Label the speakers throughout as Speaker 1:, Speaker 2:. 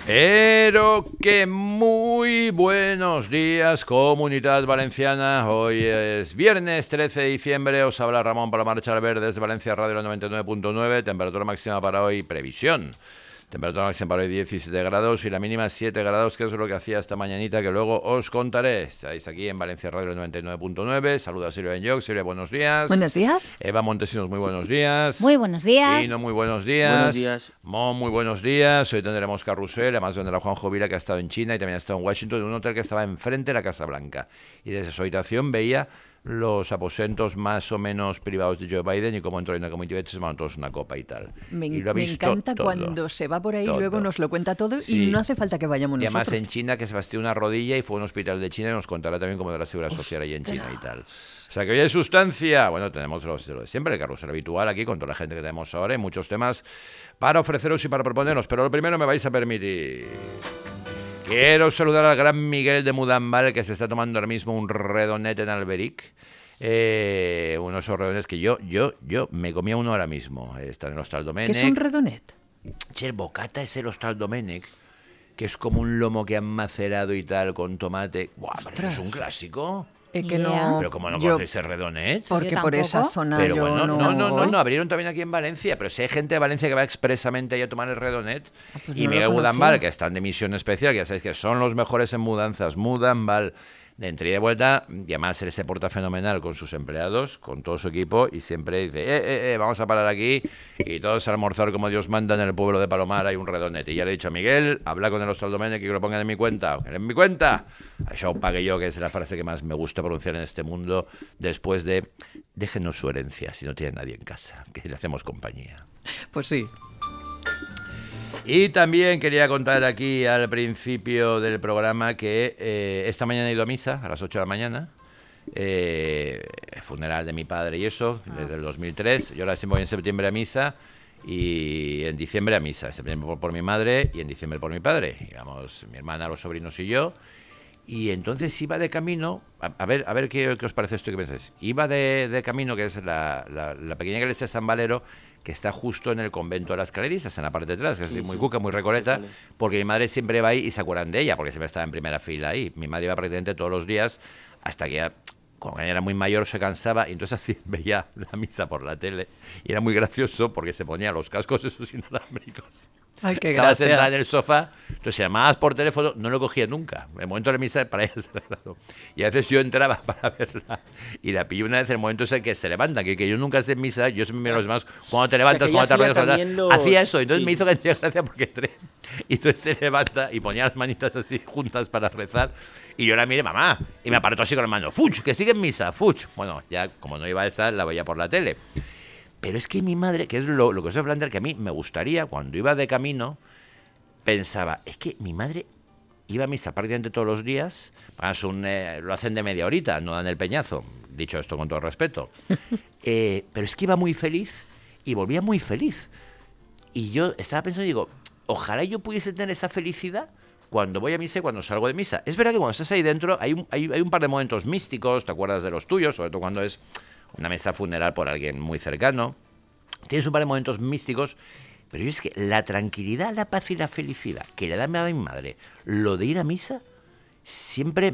Speaker 1: Pero que muy buenos días, Comunidad Valenciana. Hoy es viernes 13 de diciembre. Os habla Ramón Palomar Charver desde Valencia Radio 99.9. Temperatura máxima para hoy, previsión. Temperatura máxima para hoy 17 grados y la mínima 7 grados, que es lo que hacía esta mañanita, que luego os contaré. Estáis aquí en Valencia Radio 99.9. Saluda a Silvia Benyoc. Silvia, buenos días.
Speaker 2: Buenos días.
Speaker 1: Eva Montesinos, muy buenos días.
Speaker 3: Muy buenos días.
Speaker 1: Pino, muy buenos días.
Speaker 4: Buenos días.
Speaker 1: Mon, muy buenos días. Hoy tendremos carrusel, además vendrá Juanjo Vila, que ha estado en China y también ha estado en Washington, en un hotel que estaba enfrente de la Casa Blanca. Y desde su habitación veía los aposentos más o menos privados de Joe Biden y cómo entró en la comitiva y se tomaron todos una copa y tal.
Speaker 2: Me
Speaker 1: y lo ha visto
Speaker 2: encanta
Speaker 1: todo,
Speaker 2: cuando se va por ahí y
Speaker 1: todo.
Speaker 2: luego nos lo cuenta todo
Speaker 1: Sí.
Speaker 2: y no hace falta que vayamos
Speaker 1: Y además
Speaker 2: nosotros.
Speaker 1: en China, que se fastidió una rodilla y fue a un hospital de China y nos contará también cómo de la seguridad social ahí en China y tal. O sea que hoy hay sustancia. Bueno, tenemos lo de siempre, el carrusel habitual aquí con toda la gente que tenemos ahora y muchos temas para ofreceros y para proponeros. Pero lo primero me vais a permitir. Quiero saludar al gran Miguel de Mudambal, que se está tomando ahora mismo un redonet en Alberic. Uno de esos redones que yo me comía uno ahora mismo. Está en el Hostal Domènec.
Speaker 2: ¿Qué es un redonet?
Speaker 1: Che, el bocata es el Hostal Domènec, que es como un lomo que han macerado y tal, con tomate. Buah, pero eso es un clásico.
Speaker 2: Que
Speaker 3: Yeah.
Speaker 2: no.
Speaker 1: Pero ¿cómo no
Speaker 2: yo-
Speaker 1: conocéis el redonet?
Speaker 2: Porque
Speaker 3: Yo
Speaker 2: por esa
Speaker 3: tampoco.
Speaker 2: zona
Speaker 1: Pero
Speaker 2: yo
Speaker 1: bueno, no,
Speaker 2: voy.
Speaker 1: abrieron también aquí en Valencia, pero si hay gente de Valencia que va expresamente ahí a tomar el redonet,
Speaker 2: pues
Speaker 1: y
Speaker 2: no lo
Speaker 1: Miguel
Speaker 2: conocía.
Speaker 1: Mudambal, que están de misión especial, que ya sabéis que son los mejores en mudanzas, Mudambal, de entrada y de vuelta, y además él se porta fenomenal con sus empleados, con todo su equipo, y siempre dice, vamos a parar aquí, y todos a almorzar como Dios manda en el pueblo de Palomar, hay un redonet. Y ya le he dicho a Miguel, habla con el Hostal Domènec y que lo pongan en mi cuenta. ¿En mi cuenta? Això ho pague yo, que es la frase que más me gusta pronunciar en este mundo, después de, déjenos su herencia, si no tiene nadie en casa, que le hacemos compañía.
Speaker 2: Pues sí.
Speaker 1: Y también quería contar aquí al principio del programa que esta mañana he ido a misa, a las 8 de la mañana, funeral de mi padre y eso, desde el 2003. Yo ahora siempre voy en septiembre a misa y en diciembre a misa. En septiembre por mi madre y en diciembre por mi padre. Digamos, mi hermana, los sobrinos y yo. Y entonces iba de camino, a ver qué os parece esto y qué pensáis. Iba de camino, que es la pequeña iglesia de San Valero, que está justo en el convento de las Clarisas, en la parte de atrás, que es muy cuca, muy recoleta,
Speaker 4: Sí, vale.
Speaker 1: porque mi madre siempre va ahí y se acuerdan de ella, porque siempre estaba en primera fila ahí. Mi madre iba prácticamente todos los días, hasta que ya, cuando ella era muy mayor, se cansaba, y entonces así veía la misa por la tele, y era muy gracioso, porque se ponía los cascos esos inalámbricos.
Speaker 2: Ay, qué
Speaker 1: Estaba sentada en
Speaker 2: gracia.
Speaker 1: el sofá, entonces si llamabas por teléfono, no lo cogía nunca. En el momento de la misa para ella es sagrado. Y a veces yo entraba para verla y la pillé una vez en el momento ese que se levanta, que yo nunca sé en misa, yo siempre miro a los demás, cuando te levantas,
Speaker 4: que
Speaker 1: cuando te
Speaker 4: ella hacía
Speaker 1: arreglas,
Speaker 4: también los-
Speaker 1: hacía eso, entonces
Speaker 4: sí.
Speaker 1: me hizo que gracia porque entré, y entonces se levanta y ponía las manitas así juntas para rezar, y yo la miré, mamá, y me apartó así con la mano, ¡fuch! Que sigue en misa, ¡fuch! Bueno, ya como no iba a esa, la veía por la tele. Pero es que mi madre, que es lo que os voy a plantear, que a mí me gustaría, cuando iba de camino, pensaba, es que mi madre iba a misa prácticamente todos los días, lo hacen de media horita, no dan el peñazo, dicho esto con todo respeto, pero es que iba muy feliz y volvía muy feliz. Y yo estaba pensando, digo, ojalá yo pudiese tener esa felicidad cuando voy a misa y cuando salgo de misa. Es verdad que cuando estás ahí dentro hay un par de momentos místicos, te acuerdas de los tuyos, sobre todo cuando es una mesa funeral por alguien muy cercano. Tienes un par de momentos místicos, pero es que la tranquilidad, la paz y la felicidad que le da a mi madre, lo de ir a misa, siempre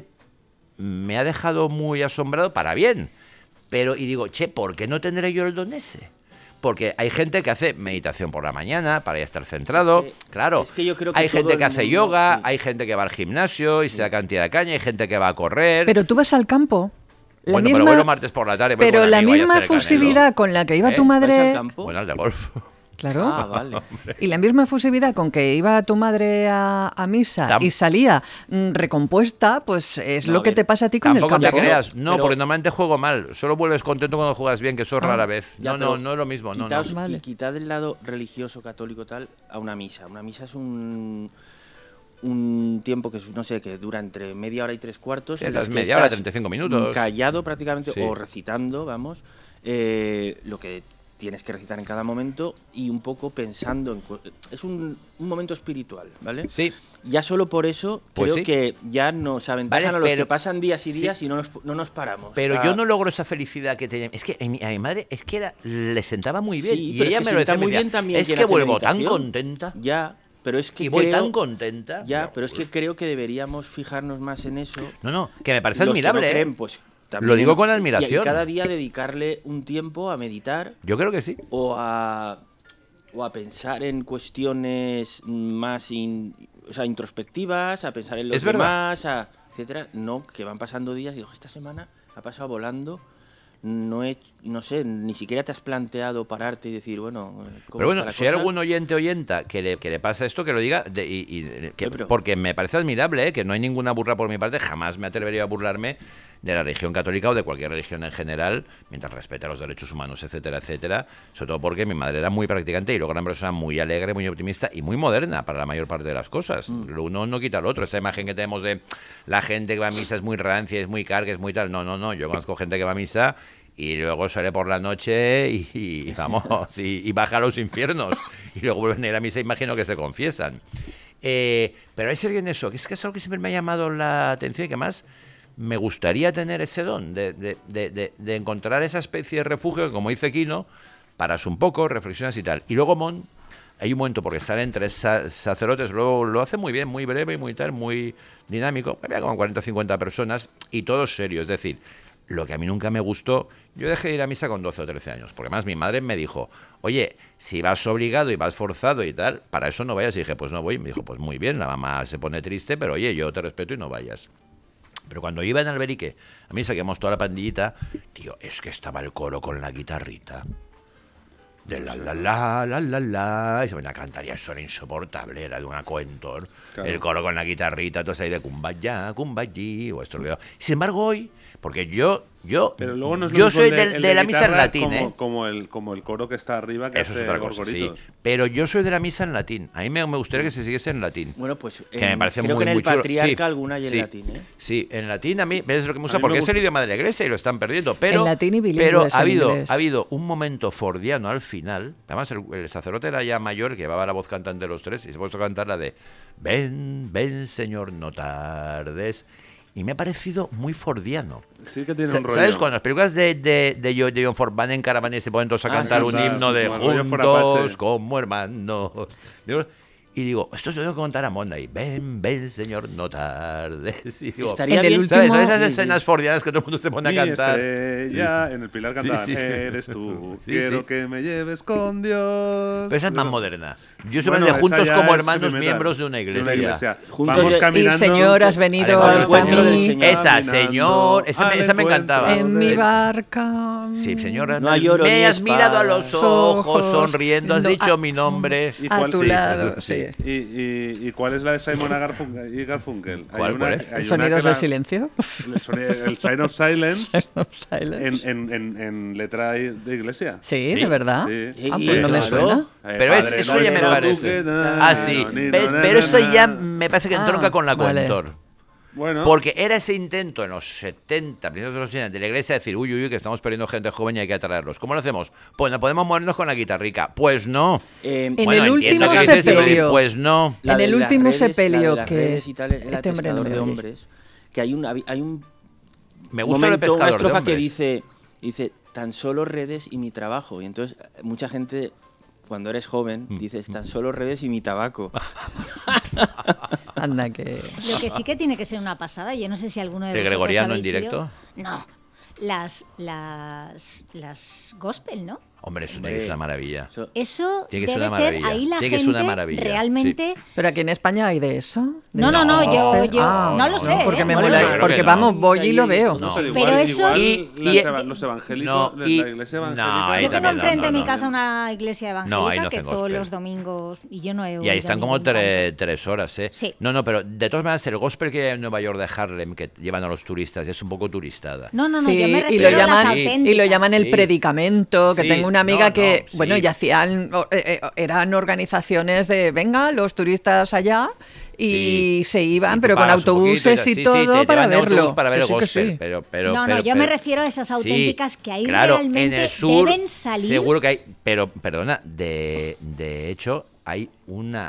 Speaker 1: me ha dejado muy asombrado para bien. Pero, y digo, che, ¿por qué no tendré yo el don ese? Porque hay gente que hace meditación por la mañana para ya estar centrado, claro.
Speaker 4: es que yo creo que
Speaker 1: hay
Speaker 4: todo
Speaker 1: gente
Speaker 4: el
Speaker 1: que hace
Speaker 4: mundo,
Speaker 1: yoga,
Speaker 4: sí.
Speaker 1: hay gente que va al gimnasio y se da cantidad de caña, hay gente que va a correr.
Speaker 2: Pero tú vas al campo. La
Speaker 1: bueno,
Speaker 2: misma,
Speaker 1: pero voy los martes por la tarde. voy
Speaker 2: pero
Speaker 1: con un
Speaker 2: la
Speaker 1: amigo ahí a
Speaker 2: misma
Speaker 1: hacer el canelo.
Speaker 2: fusividad con la que iba tu
Speaker 1: ¿Eh?
Speaker 4: ¿Vas al
Speaker 2: madre.
Speaker 4: campo?
Speaker 1: Bueno, al de golf.
Speaker 2: Claro.
Speaker 4: Ah, vale.
Speaker 2: Y la misma fusividad con que iba tu madre a misa y salía recompuesta, pues es
Speaker 4: No,
Speaker 2: lo que
Speaker 4: bien.
Speaker 2: te pasa a ti con el
Speaker 1: Tampoco
Speaker 2: campo.
Speaker 1: te creas, no,
Speaker 4: Pero-
Speaker 1: porque normalmente juego mal. Solo vuelves contento cuando juegas bien, que eso es rara vez.
Speaker 4: Ya,
Speaker 1: No
Speaker 4: pero
Speaker 1: es lo mismo. No.
Speaker 4: Quitaos,
Speaker 2: Vale.
Speaker 4: quitad el lado religioso, católico, tal, a una misa. Una misa es un tiempo que, no sé, que dura entre media hora y 3/4.
Speaker 1: Sí,
Speaker 4: en las
Speaker 1: es
Speaker 4: que
Speaker 1: media hora,
Speaker 4: estás
Speaker 1: 35 minutos.
Speaker 4: Callado prácticamente,
Speaker 1: Sí.
Speaker 4: o recitando, vamos, lo que tienes que recitar en cada momento y un poco pensando es un momento espiritual, ¿vale?
Speaker 1: Sí.
Speaker 4: Ya solo por eso
Speaker 1: Pues
Speaker 4: creo
Speaker 1: sí.
Speaker 4: que ya nos aventajan
Speaker 1: Vale,
Speaker 4: a los
Speaker 1: pero-
Speaker 4: que pasan días y
Speaker 1: sí.
Speaker 4: días y no nos paramos.
Speaker 1: Pero
Speaker 4: O sea,
Speaker 1: yo no logro esa felicidad que tenía. Es que a mi madre le sentaba muy bien.
Speaker 4: Sí,
Speaker 1: y
Speaker 4: pero
Speaker 1: ella
Speaker 4: es que
Speaker 1: me lo
Speaker 4: sienta
Speaker 1: decía,
Speaker 4: muy
Speaker 1: me decía,
Speaker 4: bien también
Speaker 1: es
Speaker 4: quien
Speaker 1: que
Speaker 4: hace
Speaker 1: vuelvo tan
Speaker 4: meditación.
Speaker 1: contenta.
Speaker 4: Ya, pero es que
Speaker 1: y voy
Speaker 4: creo,
Speaker 1: tan contenta.
Speaker 4: Ya,
Speaker 1: No,
Speaker 4: pero es que creo que deberíamos fijarnos más en eso.
Speaker 1: No, que me parece
Speaker 4: Los
Speaker 1: admirable.
Speaker 4: que no
Speaker 1: ¿eh?
Speaker 4: creen, pues, también,
Speaker 1: Lo digo con admiración.
Speaker 4: Y cada día dedicarle un tiempo a meditar
Speaker 1: Yo creo que sí.
Speaker 4: o a pensar en cuestiones más o sea, introspectivas, a pensar en los
Speaker 1: Es verdad.
Speaker 4: demás, etcétera. No, que van pasando días y digo, esta semana ha pasado volando. No sé, ni siquiera te has planteado pararte y decir, bueno, ¿cómo
Speaker 1: Pero bueno,
Speaker 4: está la
Speaker 1: si hay
Speaker 4: cosa?
Speaker 1: algún oyenta que le pasa esto, que lo diga, porque me parece admirable, que no hay ninguna burla por mi parte, jamás me atrevería a burlarme de la religión católica o de cualquier religión en general, mientras respete los derechos humanos, etcétera, etcétera, sobre todo porque mi madre era muy practicante y luego era una persona muy alegre, muy optimista y muy moderna para la mayor parte de las cosas. Lo uno no quita lo otro. Esa imagen que tenemos de la gente que va a misa es muy rancia, es muy carga, es muy tal. No, yo conozco gente que va a misa y luego sale por la noche y vamos, y baja a los infiernos. Y luego vuelven a ir a misa, imagino que se confiesan. Pero hay alguien eso, que es algo que siempre me ha llamado la atención y que más me gustaría tener ese don de encontrar esa especie de refugio que, como dice Quino, paras un poco, reflexionas y tal. Y luego hay un momento, porque salen 3 sacerdotes, luego lo hace muy bien, muy breve y muy tal, muy dinámico, había como 40 o 50 personas y todo serio, es decir, lo que a mí nunca me gustó, yo dejé de ir a misa con 12 o 13 años, porque además mi madre me dijo, oye, si vas obligado y vas forzado y tal, para eso no vayas. Y dije, pues no voy. Y me dijo, pues muy bien, la mamá se pone triste, pero oye, yo te respeto y no vayas. Pero cuando iba en Alberique, a mí saquemos toda la pandillita, tío, es que estaba el coro con la guitarrita. De la, y se venía a cantar y eso era insoportable, era de una coentor. Claro. El coro con la guitarrita, entonces ahí de cumbaya, o esto. Sin embargo, hoy, porque yo soy de la misa en latín,
Speaker 3: como el coro que está arriba, que
Speaker 1: eso
Speaker 3: hace
Speaker 1: es otra cosa,
Speaker 3: gorgoritos.
Speaker 1: sí. Pero yo soy de la misa en latín. A mí me gustaría que se siguiese en latín.
Speaker 4: Bueno, pues
Speaker 1: que me parece
Speaker 4: creo
Speaker 1: muy,
Speaker 4: que en el
Speaker 1: chulo.
Speaker 4: Patriarca alguna hay en latín, ¿eh?
Speaker 1: Sí, en latín a mí es lo que me gusta, porque es el idioma de la iglesia y lo están perdiendo. Pero,
Speaker 2: en latín y bilingüe,
Speaker 1: pero
Speaker 2: ha
Speaker 1: habido un momento fordiano al final. Además, el sacerdote era ya mayor, que llevaba la voz cantante de los tres, y se puso a cantar la de Ven, ven, Señor, no tardes. Y me ha parecido muy fordiano.
Speaker 3: Sí que tiene un rollo.
Speaker 1: ¿Sabes? Cuando las películas de John Ford van en caravana y se ponen todos a cantar un himno de juntos como hermanos. Y digo, esto se lo tengo que contar a Monday. Ven, ven, Señor, no tardes. Y digo,
Speaker 4: estaría bien.
Speaker 1: ¿sabes? Son esas escenas fordianas que todo el mundo se pone a cantar.
Speaker 3: Estrella, en el Pilar cantaban, eres tú, quiero que me lleves con Dios.
Speaker 1: Pero esa es más moderna. Yo soy de juntos como hermanos miembros de una iglesia.
Speaker 3: Vamos caminando.
Speaker 2: Y Señor, has venido
Speaker 1: a
Speaker 2: mí.
Speaker 1: Esa, Señor, esa me encantaba.
Speaker 2: En mi barca.
Speaker 1: Sí, Señor,
Speaker 4: no lloro,
Speaker 1: me has mirado a los ojos, sonriendo, has dicho mi nombre.
Speaker 2: A tu lado, sí.
Speaker 3: ¿Y cuál es la de Simon y Garfunkel?
Speaker 1: ¿Cuál es?
Speaker 2: ¿Sonidos del silencio?
Speaker 3: El Sign of Silence.
Speaker 2: Sign of Silence.
Speaker 3: En letra de iglesia.
Speaker 2: Sí, ¿de verdad?
Speaker 3: Sí.
Speaker 2: Pues no me suena.
Speaker 1: Pero eso ya me parece. Ah, sí. Pero eso ya me parece que entronca con la coentor.
Speaker 3: Bueno.
Speaker 1: Porque era ese intento en los 70, principios de los 70, de la iglesia, decir, uy, que estamos perdiendo gente joven y hay que atraerlos. ¿Cómo lo hacemos? Pues no podemos movernos con la guitarrica. Pues no.
Speaker 2: En el último sepelio.
Speaker 1: Pues no.
Speaker 2: En el último sepelio que
Speaker 4: el pescador de hombres, que hay un
Speaker 1: me gusta el pescador
Speaker 4: una estrofa
Speaker 1: de hombres.
Speaker 4: que dice tan solo redes y mi trabajo. Y entonces mucha gente, cuando eres joven, dices tan solo redes y mi tabaco.
Speaker 2: Anda que...
Speaker 5: Lo que sí que tiene que ser una pasada, yo no sé si alguno de
Speaker 1: ¿El
Speaker 5: vosotros
Speaker 1: gregoriano
Speaker 5: habéis
Speaker 1: en directo?
Speaker 5: Ido. No, las gospel, ¿no?
Speaker 1: Hombre, eso tiene que ser una maravilla.
Speaker 5: Eso
Speaker 1: Tiene que ser
Speaker 5: debe
Speaker 1: una
Speaker 5: ser,
Speaker 1: maravilla.
Speaker 5: ahí la
Speaker 1: Tiene que ser
Speaker 5: gente
Speaker 1: una maravilla,
Speaker 5: realmente...
Speaker 1: sí.
Speaker 2: ¿Pero aquí en España hay de eso?
Speaker 5: No, yo no lo sé.
Speaker 2: Porque me
Speaker 1: Bueno,
Speaker 2: mola,
Speaker 1: yo creo
Speaker 2: porque
Speaker 1: que
Speaker 2: vamos,
Speaker 1: no.
Speaker 2: voy y lo veo.
Speaker 3: No,
Speaker 5: Pero eso-
Speaker 3: los evangélicos, la iglesia evangélica.
Speaker 5: Yo tengo enfrente de mi
Speaker 1: no.
Speaker 5: casa una iglesia evangélica
Speaker 1: ahí no
Speaker 5: que
Speaker 1: hacen
Speaker 5: todos
Speaker 1: gospel.
Speaker 5: los domingos, y yo no he oído
Speaker 1: Y ahí están como
Speaker 5: ningún canto.
Speaker 1: 3 horas, ¿eh?
Speaker 5: Sí.
Speaker 1: No, pero de todas maneras, el gospel que hay en Nueva York de Harlem, que llevan a los turistas, es un poco turistada.
Speaker 5: No,
Speaker 2: Sí,
Speaker 5: yo me
Speaker 2: y
Speaker 5: refiero
Speaker 2: lo
Speaker 5: a las
Speaker 2: llaman
Speaker 5: auténticas.
Speaker 2: y lo llaman el
Speaker 1: Sí.
Speaker 2: predicamento, que
Speaker 1: Sí,
Speaker 2: tengo una amiga que,
Speaker 1: sí.
Speaker 2: bueno, y hacían, eran organizaciones de, venga, los turistas allá, y
Speaker 1: Sí.
Speaker 2: se iban,
Speaker 1: Y tú
Speaker 2: pero con
Speaker 1: pagas un poquito
Speaker 2: autobuses y
Speaker 1: sí,
Speaker 2: todo
Speaker 1: te
Speaker 2: para
Speaker 1: llevan en autobús
Speaker 2: verlo.
Speaker 1: para ver el
Speaker 2: Que sí, que
Speaker 1: gospel,
Speaker 2: sí.
Speaker 1: pero
Speaker 5: Yo me refiero a esas
Speaker 1: sí,
Speaker 5: auténticas que ahí
Speaker 1: claro,
Speaker 5: realmente
Speaker 1: en el sur,
Speaker 5: deben salir.
Speaker 1: seguro que hay, pero perdona, de hecho hay una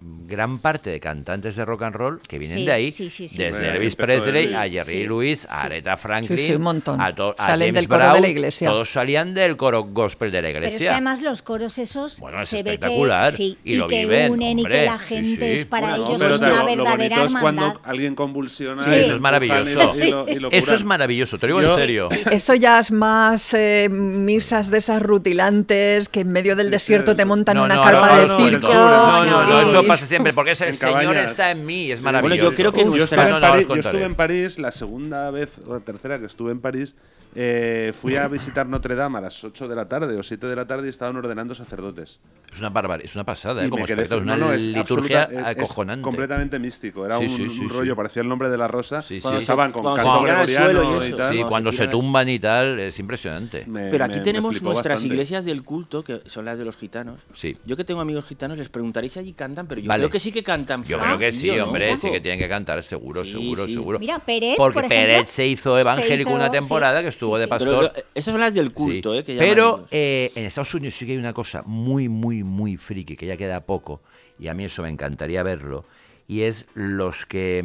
Speaker 1: gran parte de cantantes de rock and roll que vienen de ahí, desde Elvis
Speaker 3: Sí,
Speaker 1: Presley a Jerry Lewis, a Aretha Franklin,
Speaker 2: un montón.
Speaker 1: a
Speaker 2: Salen
Speaker 1: James
Speaker 2: del coro
Speaker 1: Brown,
Speaker 2: de la iglesia.
Speaker 1: todos salían del coro gospel de la iglesia.
Speaker 5: Pero es que además los coros esos
Speaker 1: Bueno, es
Speaker 5: se ve
Speaker 1: espectacular,
Speaker 5: que,
Speaker 1: y lo
Speaker 5: que
Speaker 1: viven,
Speaker 5: unen
Speaker 1: hombre,
Speaker 5: y que la
Speaker 1: sí,
Speaker 5: gente
Speaker 1: sí.
Speaker 5: es para
Speaker 3: Bueno,
Speaker 5: ellos
Speaker 3: pero
Speaker 5: es una
Speaker 3: lo
Speaker 5: verdadera
Speaker 3: bonito es
Speaker 5: hermandad.
Speaker 3: cuando alguien convulsiona.
Speaker 5: Sí.
Speaker 3: y
Speaker 1: Eso es maravilloso.
Speaker 3: y lo
Speaker 1: Eso
Speaker 3: curan.
Speaker 1: es maravilloso, te lo digo en serio.
Speaker 2: Eso ya es más misas de esas rutilantes que en medio del desierto te montan una carpa de circo.
Speaker 1: Eso pasa siempre, porque es el
Speaker 3: En
Speaker 1: Señor
Speaker 3: cabañas.
Speaker 1: está en mí, es
Speaker 3: Sí.
Speaker 1: maravilloso.
Speaker 4: Bueno, yo creo que
Speaker 3: Yo estuve,
Speaker 4: nuestra-
Speaker 3: en
Speaker 1: No, no,
Speaker 3: París,
Speaker 1: os contaré.
Speaker 3: yo estuve en París la segunda vez o tercera que estuve en París. Fui a visitar Notre Dame a las 8 de la tarde o 7 de la tarde y estaban ordenando sacerdotes.
Speaker 1: Es una barbaridad, es una pasada,
Speaker 3: Y
Speaker 1: como
Speaker 3: me quedé-
Speaker 1: espectáculo,
Speaker 3: no,
Speaker 1: una
Speaker 3: es
Speaker 1: liturgia
Speaker 3: absoluta- es
Speaker 1: acojonante.
Speaker 3: completamente místico. Era
Speaker 1: Sí,
Speaker 3: un,
Speaker 1: sí, sí,
Speaker 3: un
Speaker 1: sí.
Speaker 3: rollo, parecía el nombre de la rosa.
Speaker 1: Sí, sí.
Speaker 3: Cuando estaban con
Speaker 4: Cuando
Speaker 3: canto
Speaker 4: se tiran al
Speaker 3: gregoriano
Speaker 4: suelo y
Speaker 3: y
Speaker 4: eso.
Speaker 3: tal.
Speaker 1: Sí,
Speaker 4: No,
Speaker 1: cuando
Speaker 4: se
Speaker 1: se
Speaker 4: tiran-
Speaker 1: tumban y tal, es impresionante.
Speaker 4: Pero aquí tenemos
Speaker 3: flipó
Speaker 4: nuestras
Speaker 3: bastante.
Speaker 4: iglesias del culto, que son las de los gitanos.
Speaker 1: Sí.
Speaker 4: Yo que tengo amigos gitanos, les preguntaré si allí cantan, pero yo
Speaker 1: Vale.
Speaker 4: creo que sí que cantan.
Speaker 1: Yo
Speaker 4: Fran,
Speaker 1: creo que sí,
Speaker 4: tío, ¿no?
Speaker 1: hombre,
Speaker 4: Un
Speaker 1: sí
Speaker 4: poco.
Speaker 1: que tienen que cantar, seguro,
Speaker 4: Sí,
Speaker 1: seguro,
Speaker 4: sí.
Speaker 1: seguro.
Speaker 5: Mira, Peret,
Speaker 1: Porque
Speaker 5: por ejemplo,
Speaker 1: Peret se hizo evangélico
Speaker 5: se hizo,
Speaker 1: una temporada
Speaker 5: sí.
Speaker 1: que estuvo
Speaker 5: Sí,
Speaker 1: de
Speaker 5: sí.
Speaker 1: pastor.
Speaker 4: Pero esas son las del culto,
Speaker 1: Sí.
Speaker 4: que llaman
Speaker 1: Pero
Speaker 4: ellos.
Speaker 1: en Estados Unidos sí que hay una cosa muy, muy, muy friki, que ya queda poco, y a mí eso me encantaría verlo, y es los que...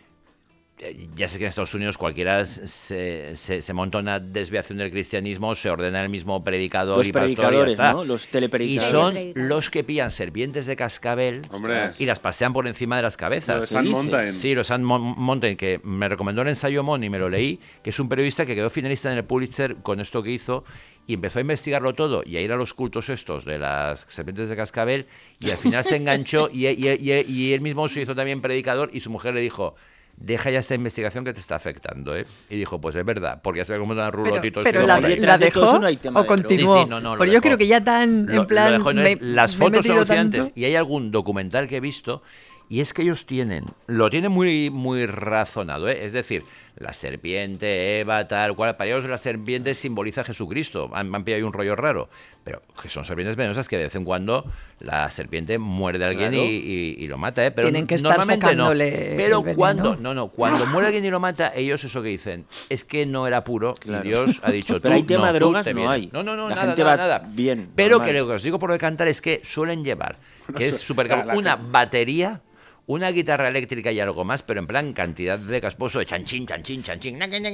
Speaker 1: Ya sé que en Estados Unidos cualquiera se monta una desviación del cristianismo, se ordena el mismo predicador
Speaker 4: Los
Speaker 1: y pastor y ya
Speaker 4: predicadores,
Speaker 1: está.
Speaker 4: ¿no? Los
Speaker 1: Y
Speaker 4: telepredicadores.
Speaker 1: son
Speaker 5: Telepredicadores.
Speaker 1: los que pillan serpientes de cascabel
Speaker 3: Hombre.
Speaker 1: y las pasean por encima de las
Speaker 3: Lo de
Speaker 1: cabezas.
Speaker 3: San
Speaker 4: dice?
Speaker 3: Mountain.
Speaker 1: Sí, los Sand Mountain, que me recomendó el ensayo Mon y me lo leí, que es un periodista que quedó finalista en el Pulitzer con esto que hizo y empezó a investigarlo todo y a ir a los cultos estos de las serpientes de cascabel y al final se enganchó y él mismo se hizo también predicador y su mujer le dijo: deja ya esta investigación que te está afectando, ¿eh? Y dijo, pues es verdad, porque ya se ve como una rulotito.
Speaker 2: Pero
Speaker 1: así
Speaker 2: la,
Speaker 1: como por ahí.
Speaker 2: la
Speaker 4: de todo
Speaker 2: dejó
Speaker 4: eso no hay tema
Speaker 2: o
Speaker 4: de drogas.
Speaker 2: continuó.
Speaker 1: Sí, sí, no, lo
Speaker 2: Porque yo
Speaker 1: dejó.
Speaker 2: creo que ya tan
Speaker 1: Lo
Speaker 2: en plan
Speaker 1: dejó, no es- las
Speaker 2: me he
Speaker 1: fotos son
Speaker 2: metido
Speaker 1: alucinantes
Speaker 2: tanto.
Speaker 1: y hay algún documental que he visto y es que ellos lo tienen muy, muy razonado, ¿eh? Es decir, la serpiente, Eva, tal cual, para ellos la serpiente simboliza a Jesucristo, han pillado ahí un rollo raro, pero que son serpientes venenosas que de vez en cuando la serpiente muerde a alguien
Speaker 4: Claro.
Speaker 1: y lo mata, ¿eh? Pero
Speaker 2: Tienen que estar
Speaker 1: normalmente no.
Speaker 2: sacándole
Speaker 1: Pero
Speaker 2: el veneno.
Speaker 1: cuando muere alguien y lo mata, ellos eso que dicen, es que no era puro
Speaker 4: Claro.
Speaker 1: y Dios ha dicho tú,
Speaker 4: Pero hay tema
Speaker 1: no,
Speaker 4: de
Speaker 1: tú
Speaker 4: drogas,
Speaker 1: te
Speaker 4: no
Speaker 1: vienes.
Speaker 4: hay.
Speaker 1: No,
Speaker 4: La
Speaker 1: nada,
Speaker 4: gente
Speaker 1: nada,
Speaker 4: va
Speaker 1: nada.
Speaker 4: bien,
Speaker 1: Pero
Speaker 4: normal.
Speaker 1: que lo que os digo por lo de cantar es que suelen llevar, que es súper
Speaker 3: la
Speaker 1: caro, una
Speaker 3: gente-
Speaker 1: batería, una guitarra eléctrica y algo más, pero en plan cantidad de casposo de chanchín, chanchín, chanchín,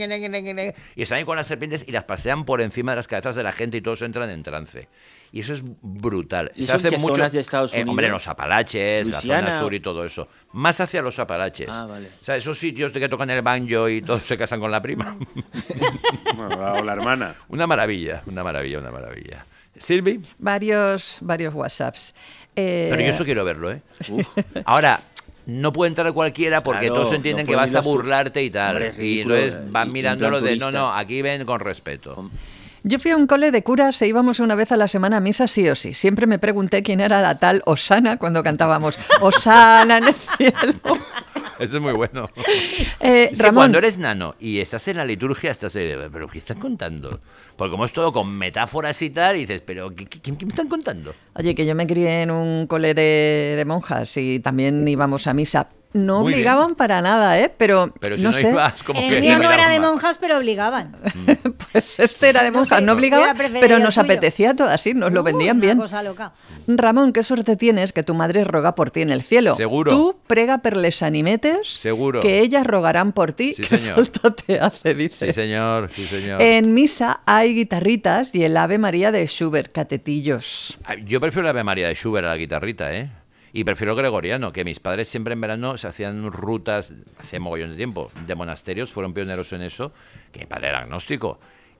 Speaker 1: y están ahí con las serpientes y las pasean por encima de las cabezas de la gente y todos entran en trance. Y eso es brutal.
Speaker 4: ¿Y
Speaker 1: Se
Speaker 4: eso en
Speaker 1: hace
Speaker 4: qué
Speaker 1: mucho,
Speaker 4: zonas de Estados
Speaker 1: hombre, en
Speaker 4: Unidos?
Speaker 1: los Apalaches, la
Speaker 4: Luisiana.
Speaker 1: zona sur y todo eso. Más hacia los Apalaches.
Speaker 4: Ah, vale.
Speaker 1: O sea, esos sitios de que tocan el banjo y todos se casan con la prima.
Speaker 3: Bueno, o la hermana.
Speaker 1: Una maravilla, una maravilla, una maravilla. Silvi,
Speaker 2: Varios WhatsApps.
Speaker 1: pero yo eso quiero verlo, ¿eh? Ahora, no puede entrar cualquiera porque
Speaker 4: Claro,
Speaker 1: todos entienden
Speaker 4: no
Speaker 1: que
Speaker 4: pueden
Speaker 1: vas a
Speaker 4: ir los
Speaker 1: burlarte y tal.
Speaker 4: Hombre, es
Speaker 1: y
Speaker 4: ridículo,
Speaker 1: entonces van
Speaker 4: y
Speaker 1: mirando
Speaker 4: en
Speaker 1: lo
Speaker 4: plan
Speaker 1: de,
Speaker 4: turista.
Speaker 1: no, aquí ven con respeto.
Speaker 2: Yo fui a un cole de curas e íbamos una vez a la semana a misa sí o sí. Siempre me pregunté quién era la tal Osana cuando cantábamos Osana en el cielo.
Speaker 1: Eso es muy bueno.
Speaker 2: Eh,
Speaker 1: Es que
Speaker 2: Ramón,
Speaker 1: cuando eres nano y estás en la liturgia, estás de, ¿pero qué están contando? Porque como es todo con metáforas y tal, y dices, ¿pero qué me están contando?
Speaker 2: oye, que yo me crié en un cole de monjas y también íbamos a misa. No
Speaker 1: Muy
Speaker 2: obligaban para nada, ¿eh? Pero
Speaker 1: Pero si
Speaker 2: no
Speaker 1: no,
Speaker 2: sé.
Speaker 1: ibas, como
Speaker 5: En
Speaker 1: que
Speaker 5: el mío no era
Speaker 1: obligaban
Speaker 5: de
Speaker 1: más.
Speaker 5: monjas, pero obligaban.
Speaker 2: Pues este era de
Speaker 5: No
Speaker 2: monjas,
Speaker 5: sé,
Speaker 2: no obligaban,
Speaker 5: hubiera preferido
Speaker 2: pero
Speaker 5: el
Speaker 2: nos
Speaker 5: tuyo.
Speaker 2: apetecía todo así, nos lo vendían
Speaker 5: Una
Speaker 2: bien.
Speaker 5: cosa loca.
Speaker 2: Ramón, qué suerte tienes que tu madre roga por ti en el cielo.
Speaker 1: Seguro.
Speaker 2: Tú prega per les animetes,
Speaker 1: Seguro.
Speaker 2: que ellas rogarán por ti.
Speaker 1: Sí,
Speaker 2: ¿Qué
Speaker 1: señor.
Speaker 2: falta te hace? Dice.
Speaker 1: Sí, señor, sí, señor.
Speaker 2: En misa hay guitarritas y el Ave María de Schubert, catetillos.
Speaker 1: Yo prefiero la Ave María de Schubert a la guitarrita, ¿eh? Y prefiero el gregoriano, que mis padres siempre en verano se hacían rutas, hace mogollón de tiempo, de monasterios, fueron pioneros en eso, que mi padre era agnóstico.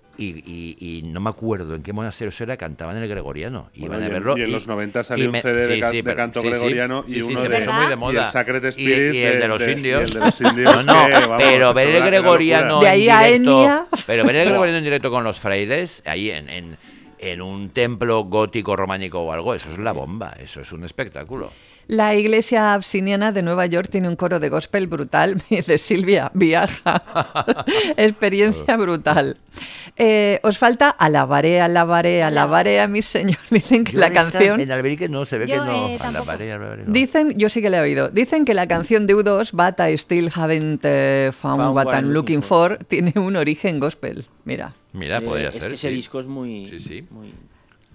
Speaker 1: Y no me acuerdo en qué monasterios era, cantaban el gregoriano. Iban a verlo.
Speaker 3: Y en los 90 salió un CD de canto gregoriano y uno
Speaker 1: se
Speaker 3: de,
Speaker 1: puso muy de moda.
Speaker 3: y el Sacred Spirit
Speaker 1: y el de los indios.
Speaker 3: y el de los indios.
Speaker 1: No,
Speaker 3: que, vamos,
Speaker 1: pero
Speaker 3: eso
Speaker 1: ver el
Speaker 3: era
Speaker 1: gregoriano
Speaker 3: locura.
Speaker 2: De ahí
Speaker 1: en
Speaker 2: a
Speaker 1: directo,
Speaker 2: Enya.
Speaker 1: pero ver el gregoriano en directo con los frailes, ahí en un templo gótico románico o algo, eso es la bomba, eso es un espectáculo.
Speaker 2: La iglesia absiniana de Nueva York tiene un coro de gospel brutal. Me dice Silvia, viaja. Experiencia brutal. Os falta alabaré, alabaré, alabaré a mi Señor. Dicen que la canción...
Speaker 1: En Alberique no, se ve
Speaker 5: Yo,
Speaker 1: que no.
Speaker 5: tampoco.
Speaker 1: Alabaré, no.
Speaker 2: Dicen, yo sí que le he oído, dicen que la canción de U2, But I Still Haven't Found What I'm Looking For, tiene un origen gospel. Mira.
Speaker 1: Mira, podría
Speaker 4: es
Speaker 1: ser.
Speaker 4: que ese
Speaker 1: sí.
Speaker 4: disco es muy...
Speaker 1: Sí, sí.
Speaker 4: muy-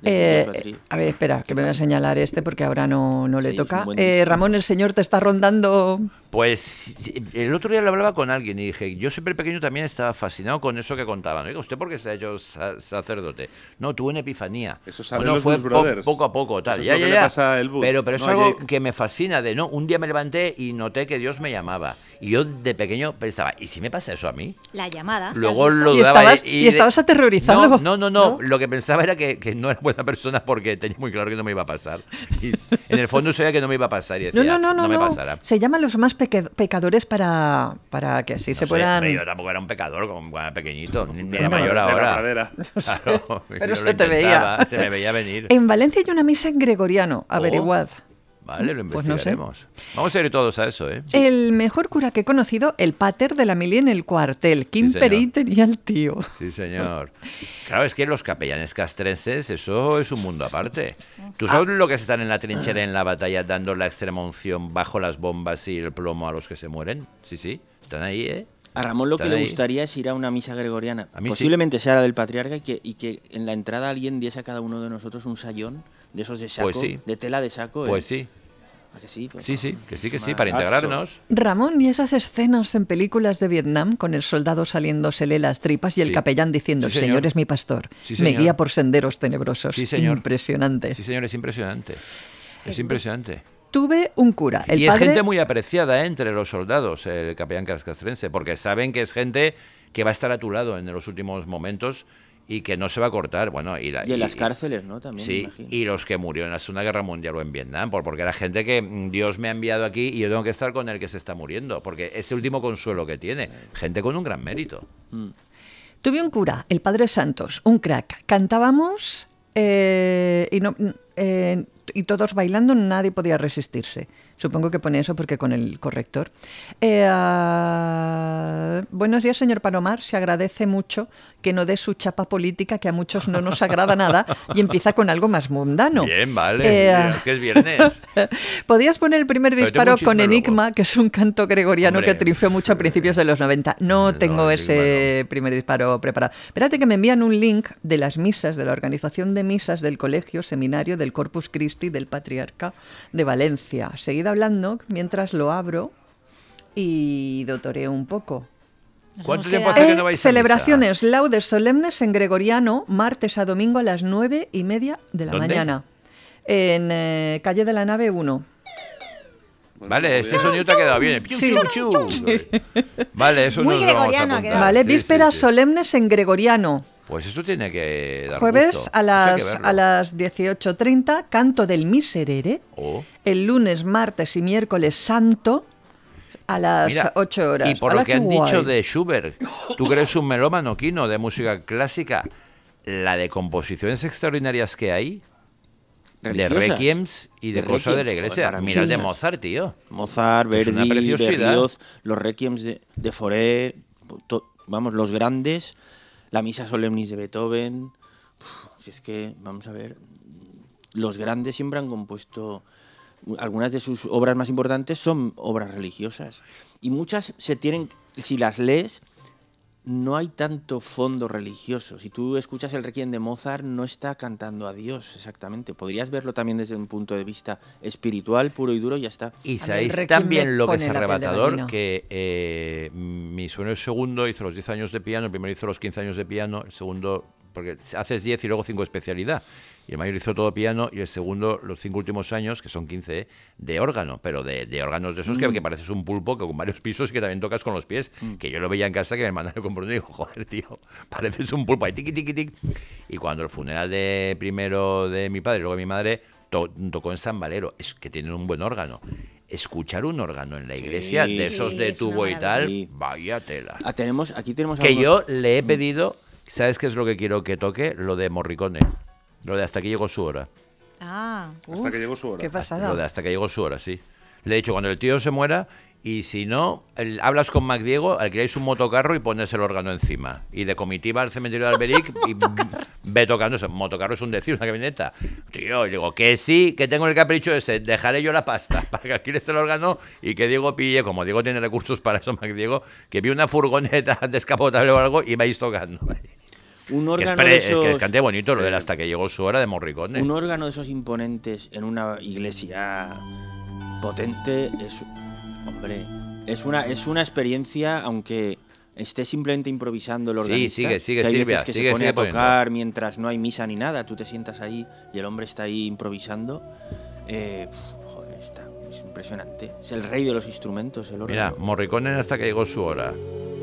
Speaker 2: A ver, espera, que me voy a señalar porque ahora no le
Speaker 4: Sí, es
Speaker 2: toca.
Speaker 4: un buen disco.
Speaker 2: Ramón, el señor te está rondando.
Speaker 1: Pues el otro día lo hablaba con alguien y dije, yo siempre pequeño también estaba fascinado con eso que contaban. Oiga, ¿usted por qué se ha hecho sacerdote? No, tuvo una epifanía.
Speaker 3: Eso sale en
Speaker 1: Bueno,
Speaker 3: los
Speaker 1: fue
Speaker 3: Blues Brothers.
Speaker 1: poco a poco, tal.
Speaker 3: Eso es lo que le pasa a Elwood,
Speaker 1: Pero es
Speaker 3: no a
Speaker 1: algo
Speaker 3: Jake.
Speaker 1: que me fascina de, no, un día me levanté y noté que Dios me llamaba. Y yo de pequeño pensaba, ¿y si me pasa eso a mí?
Speaker 5: La llamada.
Speaker 1: Luego
Speaker 5: ¿la has visto?
Speaker 1: lo
Speaker 2: Y
Speaker 1: dudaba.
Speaker 2: estabas aterrorizado.
Speaker 1: No. Lo que pensaba era que no era buena persona porque tenía muy claro que no me iba a pasar. Y en el fondo sabía que no me iba a pasar y decía, no me pasará.
Speaker 2: Se llaman los más pecadores para que así
Speaker 1: No
Speaker 2: se
Speaker 1: sé,
Speaker 2: puedan...
Speaker 1: pero yo tampoco era un pecador como era pequeñito, ni
Speaker 3: De
Speaker 1: era mayor
Speaker 3: de la
Speaker 1: ahora.
Speaker 3: pradera.
Speaker 1: Claro,
Speaker 2: Pero
Speaker 1: yo
Speaker 2: se
Speaker 1: lo
Speaker 2: te veía.
Speaker 1: intentaba, se me veía venir.
Speaker 2: En Valencia hay una misa en gregoriano, averiguad.
Speaker 1: Vale, lo
Speaker 2: Pues no sé.
Speaker 1: investigaremos. Vamos a ir todos a eso, ¿eh?
Speaker 2: El mejor cura que he conocido, el pater de la mili en el cuartel. Qué
Speaker 1: Sí,
Speaker 2: imperí
Speaker 1: señor.
Speaker 2: tenía el tío.
Speaker 1: Sí, señor. Claro, es que los capellanes castrenses, eso es un mundo aparte. ¿Tú sabes lo que es estar en la trinchera en la batalla dando la extrema unción bajo las bombas y el plomo a los que se mueren? Sí, están ahí, ¿eh?
Speaker 4: A Ramón lo que
Speaker 1: Están
Speaker 4: le
Speaker 1: ahí.
Speaker 4: gustaría es ir a una misa gregoriana.
Speaker 1: A mí sí.
Speaker 4: Posiblemente sea la del patriarca y que en la entrada alguien diese a cada uno de nosotros un sayón de esos de saco,
Speaker 1: Pues sí.
Speaker 4: de tela de saco.
Speaker 1: Pues sí,
Speaker 4: ¿A que sí? Pues,
Speaker 1: sí, que sí,
Speaker 4: Más-
Speaker 1: para integrarnos.
Speaker 2: Ramón, y esas escenas en películas de Vietnam con el soldado saliéndosele las tripas y el
Speaker 1: Sí.
Speaker 2: capellán diciendo,
Speaker 1: Sí,
Speaker 2: el
Speaker 1: señor.
Speaker 2: Señor es mi pastor,
Speaker 1: Sí,
Speaker 2: me
Speaker 1: señor.
Speaker 2: guía por senderos tenebrosos.
Speaker 1: Sí, señor.
Speaker 2: Impresionante.
Speaker 1: Sí, señor, es impresionante. Es impresionante.
Speaker 2: Tuve un cura, el
Speaker 1: y
Speaker 2: padre...
Speaker 1: es gente muy apreciada entre los soldados, el capellán castrense, porque saben que es gente que va a estar a tu lado en los últimos momentos y que no se va a cortar. Bueno,
Speaker 4: Y en las cárceles, ¿no? También, me
Speaker 1: Sí,
Speaker 4: imagino.
Speaker 1: y los que murieron en la Segunda Guerra Mundial o en Vietnam, porque era gente que Dios me ha enviado aquí y yo tengo que estar con el que se está muriendo, porque es el último consuelo que tiene. Gente con un gran mérito.
Speaker 2: Tuve un cura, el padre Santos, un crack. Cantábamos y todos bailando, nadie podía resistirse. Supongo que pone eso porque con el corrector. Buenos días, señor Palomar. Se agradece mucho que no dé su chapa política, que a muchos no nos agrada nada, y empieza con algo más mundano.
Speaker 1: Bien, vale. Es que es viernes.
Speaker 2: Podías poner el primer
Speaker 1: Pero
Speaker 2: disparo
Speaker 1: tengo un
Speaker 2: con
Speaker 1: chisme
Speaker 2: Enigma,
Speaker 1: luego.
Speaker 2: que es un canto gregoriano
Speaker 1: Hombre.
Speaker 2: que triunfó mucho a principios de los 90. No tengo
Speaker 1: Enigma
Speaker 2: ese primer disparo preparado. Espérate que me envían un link de las misas, de la organización de misas del colegio seminario del Corpus Christi del Patriarca de Valencia. Seguid hablando mientras lo abro y dotoreo un poco.
Speaker 5: Nos
Speaker 1: ¿Cuánto
Speaker 5: hemos
Speaker 1: tiempo
Speaker 5: quedado-
Speaker 1: hace que no vais a
Speaker 2: Celebraciones, laudes solemnes en gregoriano, martes a domingo a las 9:30 de la
Speaker 1: ¿Dónde?
Speaker 2: mañana. En calle de la Nave 1.
Speaker 1: Vale, ese sonido te ha quedado bien. Piu,
Speaker 2: Sí.
Speaker 1: piu, piu. Vale, eso
Speaker 5: Muy
Speaker 1: nos lo vamos a
Speaker 5: gregoriano ha
Speaker 1: apuntar.
Speaker 5: quedado.
Speaker 2: Vale,
Speaker 1: Sí,
Speaker 2: vísperas
Speaker 1: sí, sí.
Speaker 2: solemnes en gregoriano.
Speaker 1: Pues eso tiene que dar
Speaker 2: Jueves
Speaker 1: gusto.
Speaker 2: a
Speaker 1: Eso hay que
Speaker 2: las,
Speaker 1: verlo.
Speaker 2: a las 18:30, canto del Miserere.
Speaker 1: Oh.
Speaker 2: El lunes, martes y miércoles santo a las
Speaker 1: Mira,
Speaker 2: 8 horas.
Speaker 1: Y por
Speaker 2: ¡Hala,
Speaker 1: lo que
Speaker 2: qué
Speaker 1: han
Speaker 2: guay!
Speaker 1: dicho de Schubert, tú que eres un melómano, Quino, de música clásica, la de composiciones extraordinarias que hay, de
Speaker 4: Religiosas.
Speaker 1: requiems y de,
Speaker 4: De
Speaker 1: cosas de la
Speaker 4: requiems,
Speaker 1: iglesia.
Speaker 4: joder,
Speaker 1: Mira el de
Speaker 4: maravillosas.
Speaker 1: Mozart, tío.
Speaker 4: Mozart,
Speaker 1: Es una
Speaker 4: Verdi,
Speaker 1: preciosidad.
Speaker 4: Berlioz, los requiems de Fauré, vamos, los grandes, la misa solemnis de Beethoven. Si es que, vamos a ver, los grandes siempre han compuesto, algunas de sus obras más importantes son obras religiosas. Y muchas se tienen, si las lees, no hay tanto fondo religioso. Si tú escuchas el requiem de Mozart, no está cantando a Dios exactamente. Podrías verlo también desde un punto de vista espiritual, puro y duro, y ya está.
Speaker 1: Y
Speaker 2: A mí
Speaker 1: sabéis
Speaker 2: el Requiem
Speaker 1: también
Speaker 2: me
Speaker 1: lo que
Speaker 2: pone
Speaker 1: es
Speaker 2: la piel de
Speaker 1: arrebatador,
Speaker 2: gallina.
Speaker 1: que mi sueño segundo hizo los 10 años de piano, el primero hizo los 15 años de piano, el segundo, porque haces 10 y luego 5 especialidad. Y el mayor hizo todo piano y el segundo, los 5 últimos años, que son 15, de órgano, pero de órganos de esos que pareces un pulpo que con varios pisos y que también tocas con los pies. Que yo lo veía en casa, que mi hermana me compró y digo, joder, tío, pareces un pulpo ahí, tiqui, tiqui, tiqui. Y cuando el funeral de primero de mi padre y luego de mi madre, tocó en San Valero, es que tienen un buen órgano. Escuchar un órgano en la iglesia,
Speaker 4: Sí.
Speaker 1: de esos
Speaker 5: Sí,
Speaker 1: de
Speaker 5: es una
Speaker 1: tubo y tal,
Speaker 4: maravilla.
Speaker 1: vaya tela.
Speaker 4: Aquí tenemos
Speaker 1: Que
Speaker 4: algunos-
Speaker 1: yo le he pedido, ¿sabes qué es lo que quiero que toque? Lo de Morricone. Lo de hasta aquí llegó su hora.
Speaker 5: Ah,
Speaker 3: Hasta que llegó su hora.
Speaker 2: ¡Qué pasada!
Speaker 1: Lo de hasta que llegó su hora, sí. Le he dicho, cuando el tío se muera, y si no, hablas con Mac Diego, alquiláis un motocarro y pones el órgano encima. Y de comitiva al cementerio de Alberic y ve tocando eso. Motocarro es un decir, una camioneta. Tío, y digo, que sí, que tengo el capricho ese, dejaré yo la pasta para que alquiles el órgano y que Diego pille, como Diego tiene recursos para eso, Mac Diego, que vi una furgoneta descapotable o algo y vais tocando.
Speaker 4: Un
Speaker 1: Que
Speaker 4: órgano de esos...
Speaker 1: que es cante bonito lo del hasta que llegó su hora de Morricone.
Speaker 4: Un órgano de esos imponentes en una iglesia potente es, hombre, es una experiencia, aunque esté simplemente improvisando el
Speaker 1: Sí,
Speaker 4: organista.
Speaker 1: sigue,
Speaker 4: que hay
Speaker 1: Silvia,
Speaker 4: veces que
Speaker 1: sigue,
Speaker 4: se pone
Speaker 1: sigue
Speaker 4: a
Speaker 1: poniendo.
Speaker 4: tocar mientras no hay misa ni nada, tú te sientas ahí y el hombre está ahí improvisando. Joder, es impresionante. Es el rey de los instrumentos, el órgano.
Speaker 1: Mira, Morricone hasta que llegó su hora.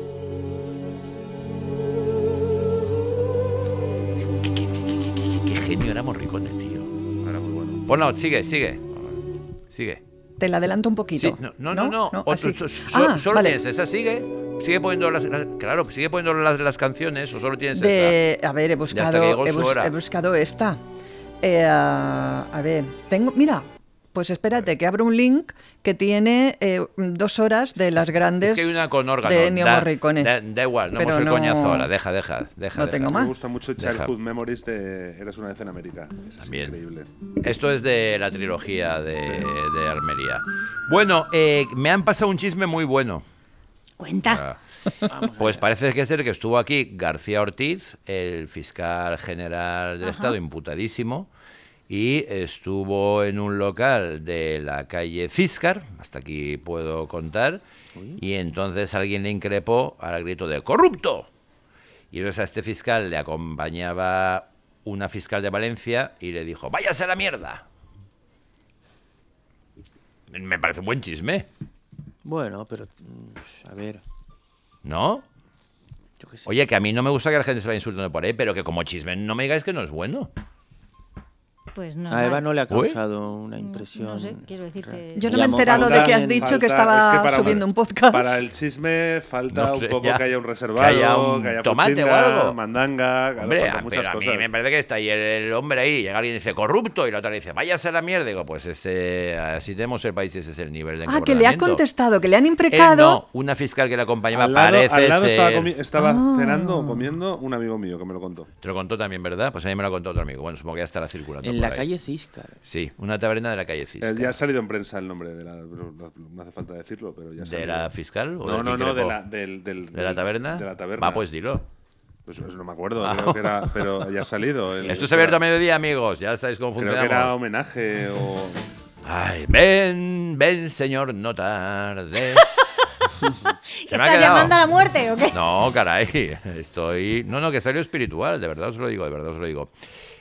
Speaker 1: Qué genio era Morricone, tío.
Speaker 3: Era muy bueno.
Speaker 1: Bueno, sigue. Sigue.
Speaker 2: Te la adelanto un poquito.
Speaker 1: Sí, no.
Speaker 2: así.
Speaker 1: Solo
Speaker 2: Vale.
Speaker 1: tienes esa, sigue poniendo claro, sigue poniendo las canciones o solo tienes
Speaker 2: A ver, he
Speaker 1: hasta que llegó su hora.
Speaker 2: he buscado esta. A ver, mira, pues espérate, que abro un link que tiene 2 horas de las grandes
Speaker 1: Es que hay una con órgano.
Speaker 2: de Ennio Morricone.
Speaker 1: Da igual, no
Speaker 2: Pero
Speaker 1: hemos el
Speaker 2: no-
Speaker 1: coñazo ahora. Deja.
Speaker 2: No tengo
Speaker 3: Me
Speaker 2: más.
Speaker 3: gusta mucho Childhood Memories de Eres una vez en América. Ese es
Speaker 1: También.
Speaker 3: increíble.
Speaker 1: Esto es de la trilogía de Almería. Bueno, me han pasado un chisme muy bueno.
Speaker 5: Cuenta.
Speaker 1: Pues parece que ser que estuvo aquí García Ortiz, el fiscal general del Estado, imputadísimo, y estuvo en un local de la calle Císcar, hasta aquí puedo contar, y entonces alguien le increpó al grito de ¡corrupto! Y entonces a este fiscal le acompañaba una fiscal de Valencia y le dijo ¡váyase a la mierda! Me parece un buen chisme,
Speaker 4: Bueno, pero a ver,
Speaker 1: ¿no?
Speaker 4: yo qué sé.
Speaker 1: Oye, que a mí no me gusta que la gente se vaya insultando por ahí, pero que como chisme no me digáis que no es bueno.
Speaker 5: Pues no.
Speaker 4: A Eva
Speaker 5: vale.
Speaker 4: no le ha
Speaker 1: Uy.
Speaker 4: causado una impresión.
Speaker 5: No sé, quiero decirte.
Speaker 2: Yo no me he
Speaker 4: Llamó-
Speaker 2: enterado de que has
Speaker 3: Falta-
Speaker 2: dicho que
Speaker 3: es
Speaker 2: estaba
Speaker 3: para
Speaker 2: subiendo un podcast.
Speaker 3: Para el chisme falta
Speaker 1: No sé,
Speaker 3: un poco
Speaker 1: ya.
Speaker 3: que haya un
Speaker 1: Que
Speaker 3: reservado,
Speaker 1: haya un tomate
Speaker 3: puchinga,
Speaker 1: o algo.
Speaker 3: mandanga, claro,
Speaker 1: Hombre,
Speaker 3: faltan muchas
Speaker 1: pero a mí
Speaker 3: cosas.
Speaker 1: me parece que está ahí el hombre ahí, llega alguien y dice corrupto y la otra le dice váyase a la mierda. Digo, pues así tenemos el país, ese es el nivel de
Speaker 2: Que le ha
Speaker 1: encabronamiento.
Speaker 2: contestado, que le han
Speaker 1: Él
Speaker 2: imprecado.
Speaker 1: no, una fiscal que le acompañaba
Speaker 3: Al lado
Speaker 1: parece
Speaker 3: estaba,
Speaker 1: ser...
Speaker 3: estaba cenando o comiendo un amigo mío que me lo contó.
Speaker 1: Te lo contó también, ¿verdad? Pues a mí me lo contó otro amigo. Bueno, supongo que ya estará circulando
Speaker 4: En
Speaker 1: por
Speaker 4: la
Speaker 1: ahí.
Speaker 4: calle Císcar.
Speaker 1: Sí, una taberna de la calle Cisca.
Speaker 3: Ya ha salido en prensa el nombre de la. No hace falta decirlo, pero ya ha
Speaker 1: ¿De
Speaker 3: salido.
Speaker 1: la fiscal? ¿O
Speaker 3: No,
Speaker 1: del
Speaker 3: no, no, de
Speaker 1: increpo?
Speaker 3: la,
Speaker 1: ¿De la taberna?
Speaker 3: De la taberna.
Speaker 1: Va, pues dilo.
Speaker 3: Pues no me acuerdo,
Speaker 1: Ah.
Speaker 3: creo que era. Pero ya ha salido.
Speaker 1: Esto es abierto a mediodía, amigos. Ya sabéis cómo
Speaker 3: Creo que
Speaker 1: funcionamos.
Speaker 3: era homenaje o.
Speaker 1: Ay, ven, señor, no tardes. Se me ha
Speaker 5: ¿Estás
Speaker 1: quedado.
Speaker 5: llamando a la muerte o qué?
Speaker 1: No, caray, estoy... No, que salió espiritual, de verdad os lo digo,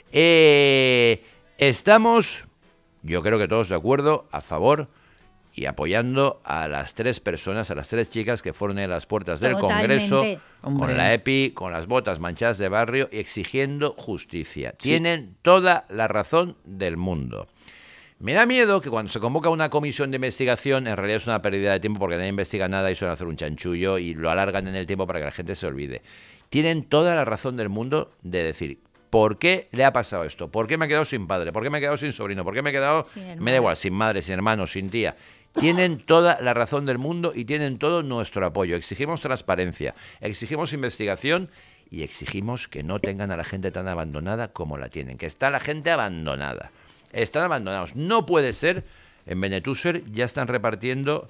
Speaker 1: estamos, yo creo que todos de acuerdo, a favor y apoyando a las 3 personas, a las 3 chicas que fueron en las puertas del
Speaker 5: Totalmente.
Speaker 1: Congreso,
Speaker 2: Hombre.
Speaker 1: con la EPI, con las botas manchadas de barrio y exigiendo justicia. Tienen toda la razón del mundo. Me da miedo que cuando se convoca una comisión de investigación, en realidad es una pérdida de tiempo porque nadie investiga nada y suelen hacer un chanchullo y lo alargan en el tiempo para que la gente se olvide. Tienen toda la razón del mundo de decir, ¿por qué le ha pasado esto? ¿Por qué me he quedado sin padre? ¿Por qué me he quedado sin sobrino? ¿Por qué me he quedado,
Speaker 5: Sin hermano.
Speaker 1: me da igual, sin madre, sin hermano, sin tía? Tienen toda la razón del mundo y tienen todo nuestro apoyo. Exigimos transparencia, exigimos investigación y exigimos que no tengan a la gente tan abandonada como la tienen, que está la gente abandonada. Están abandonados. No puede ser. En Benetúser ya están repartiendo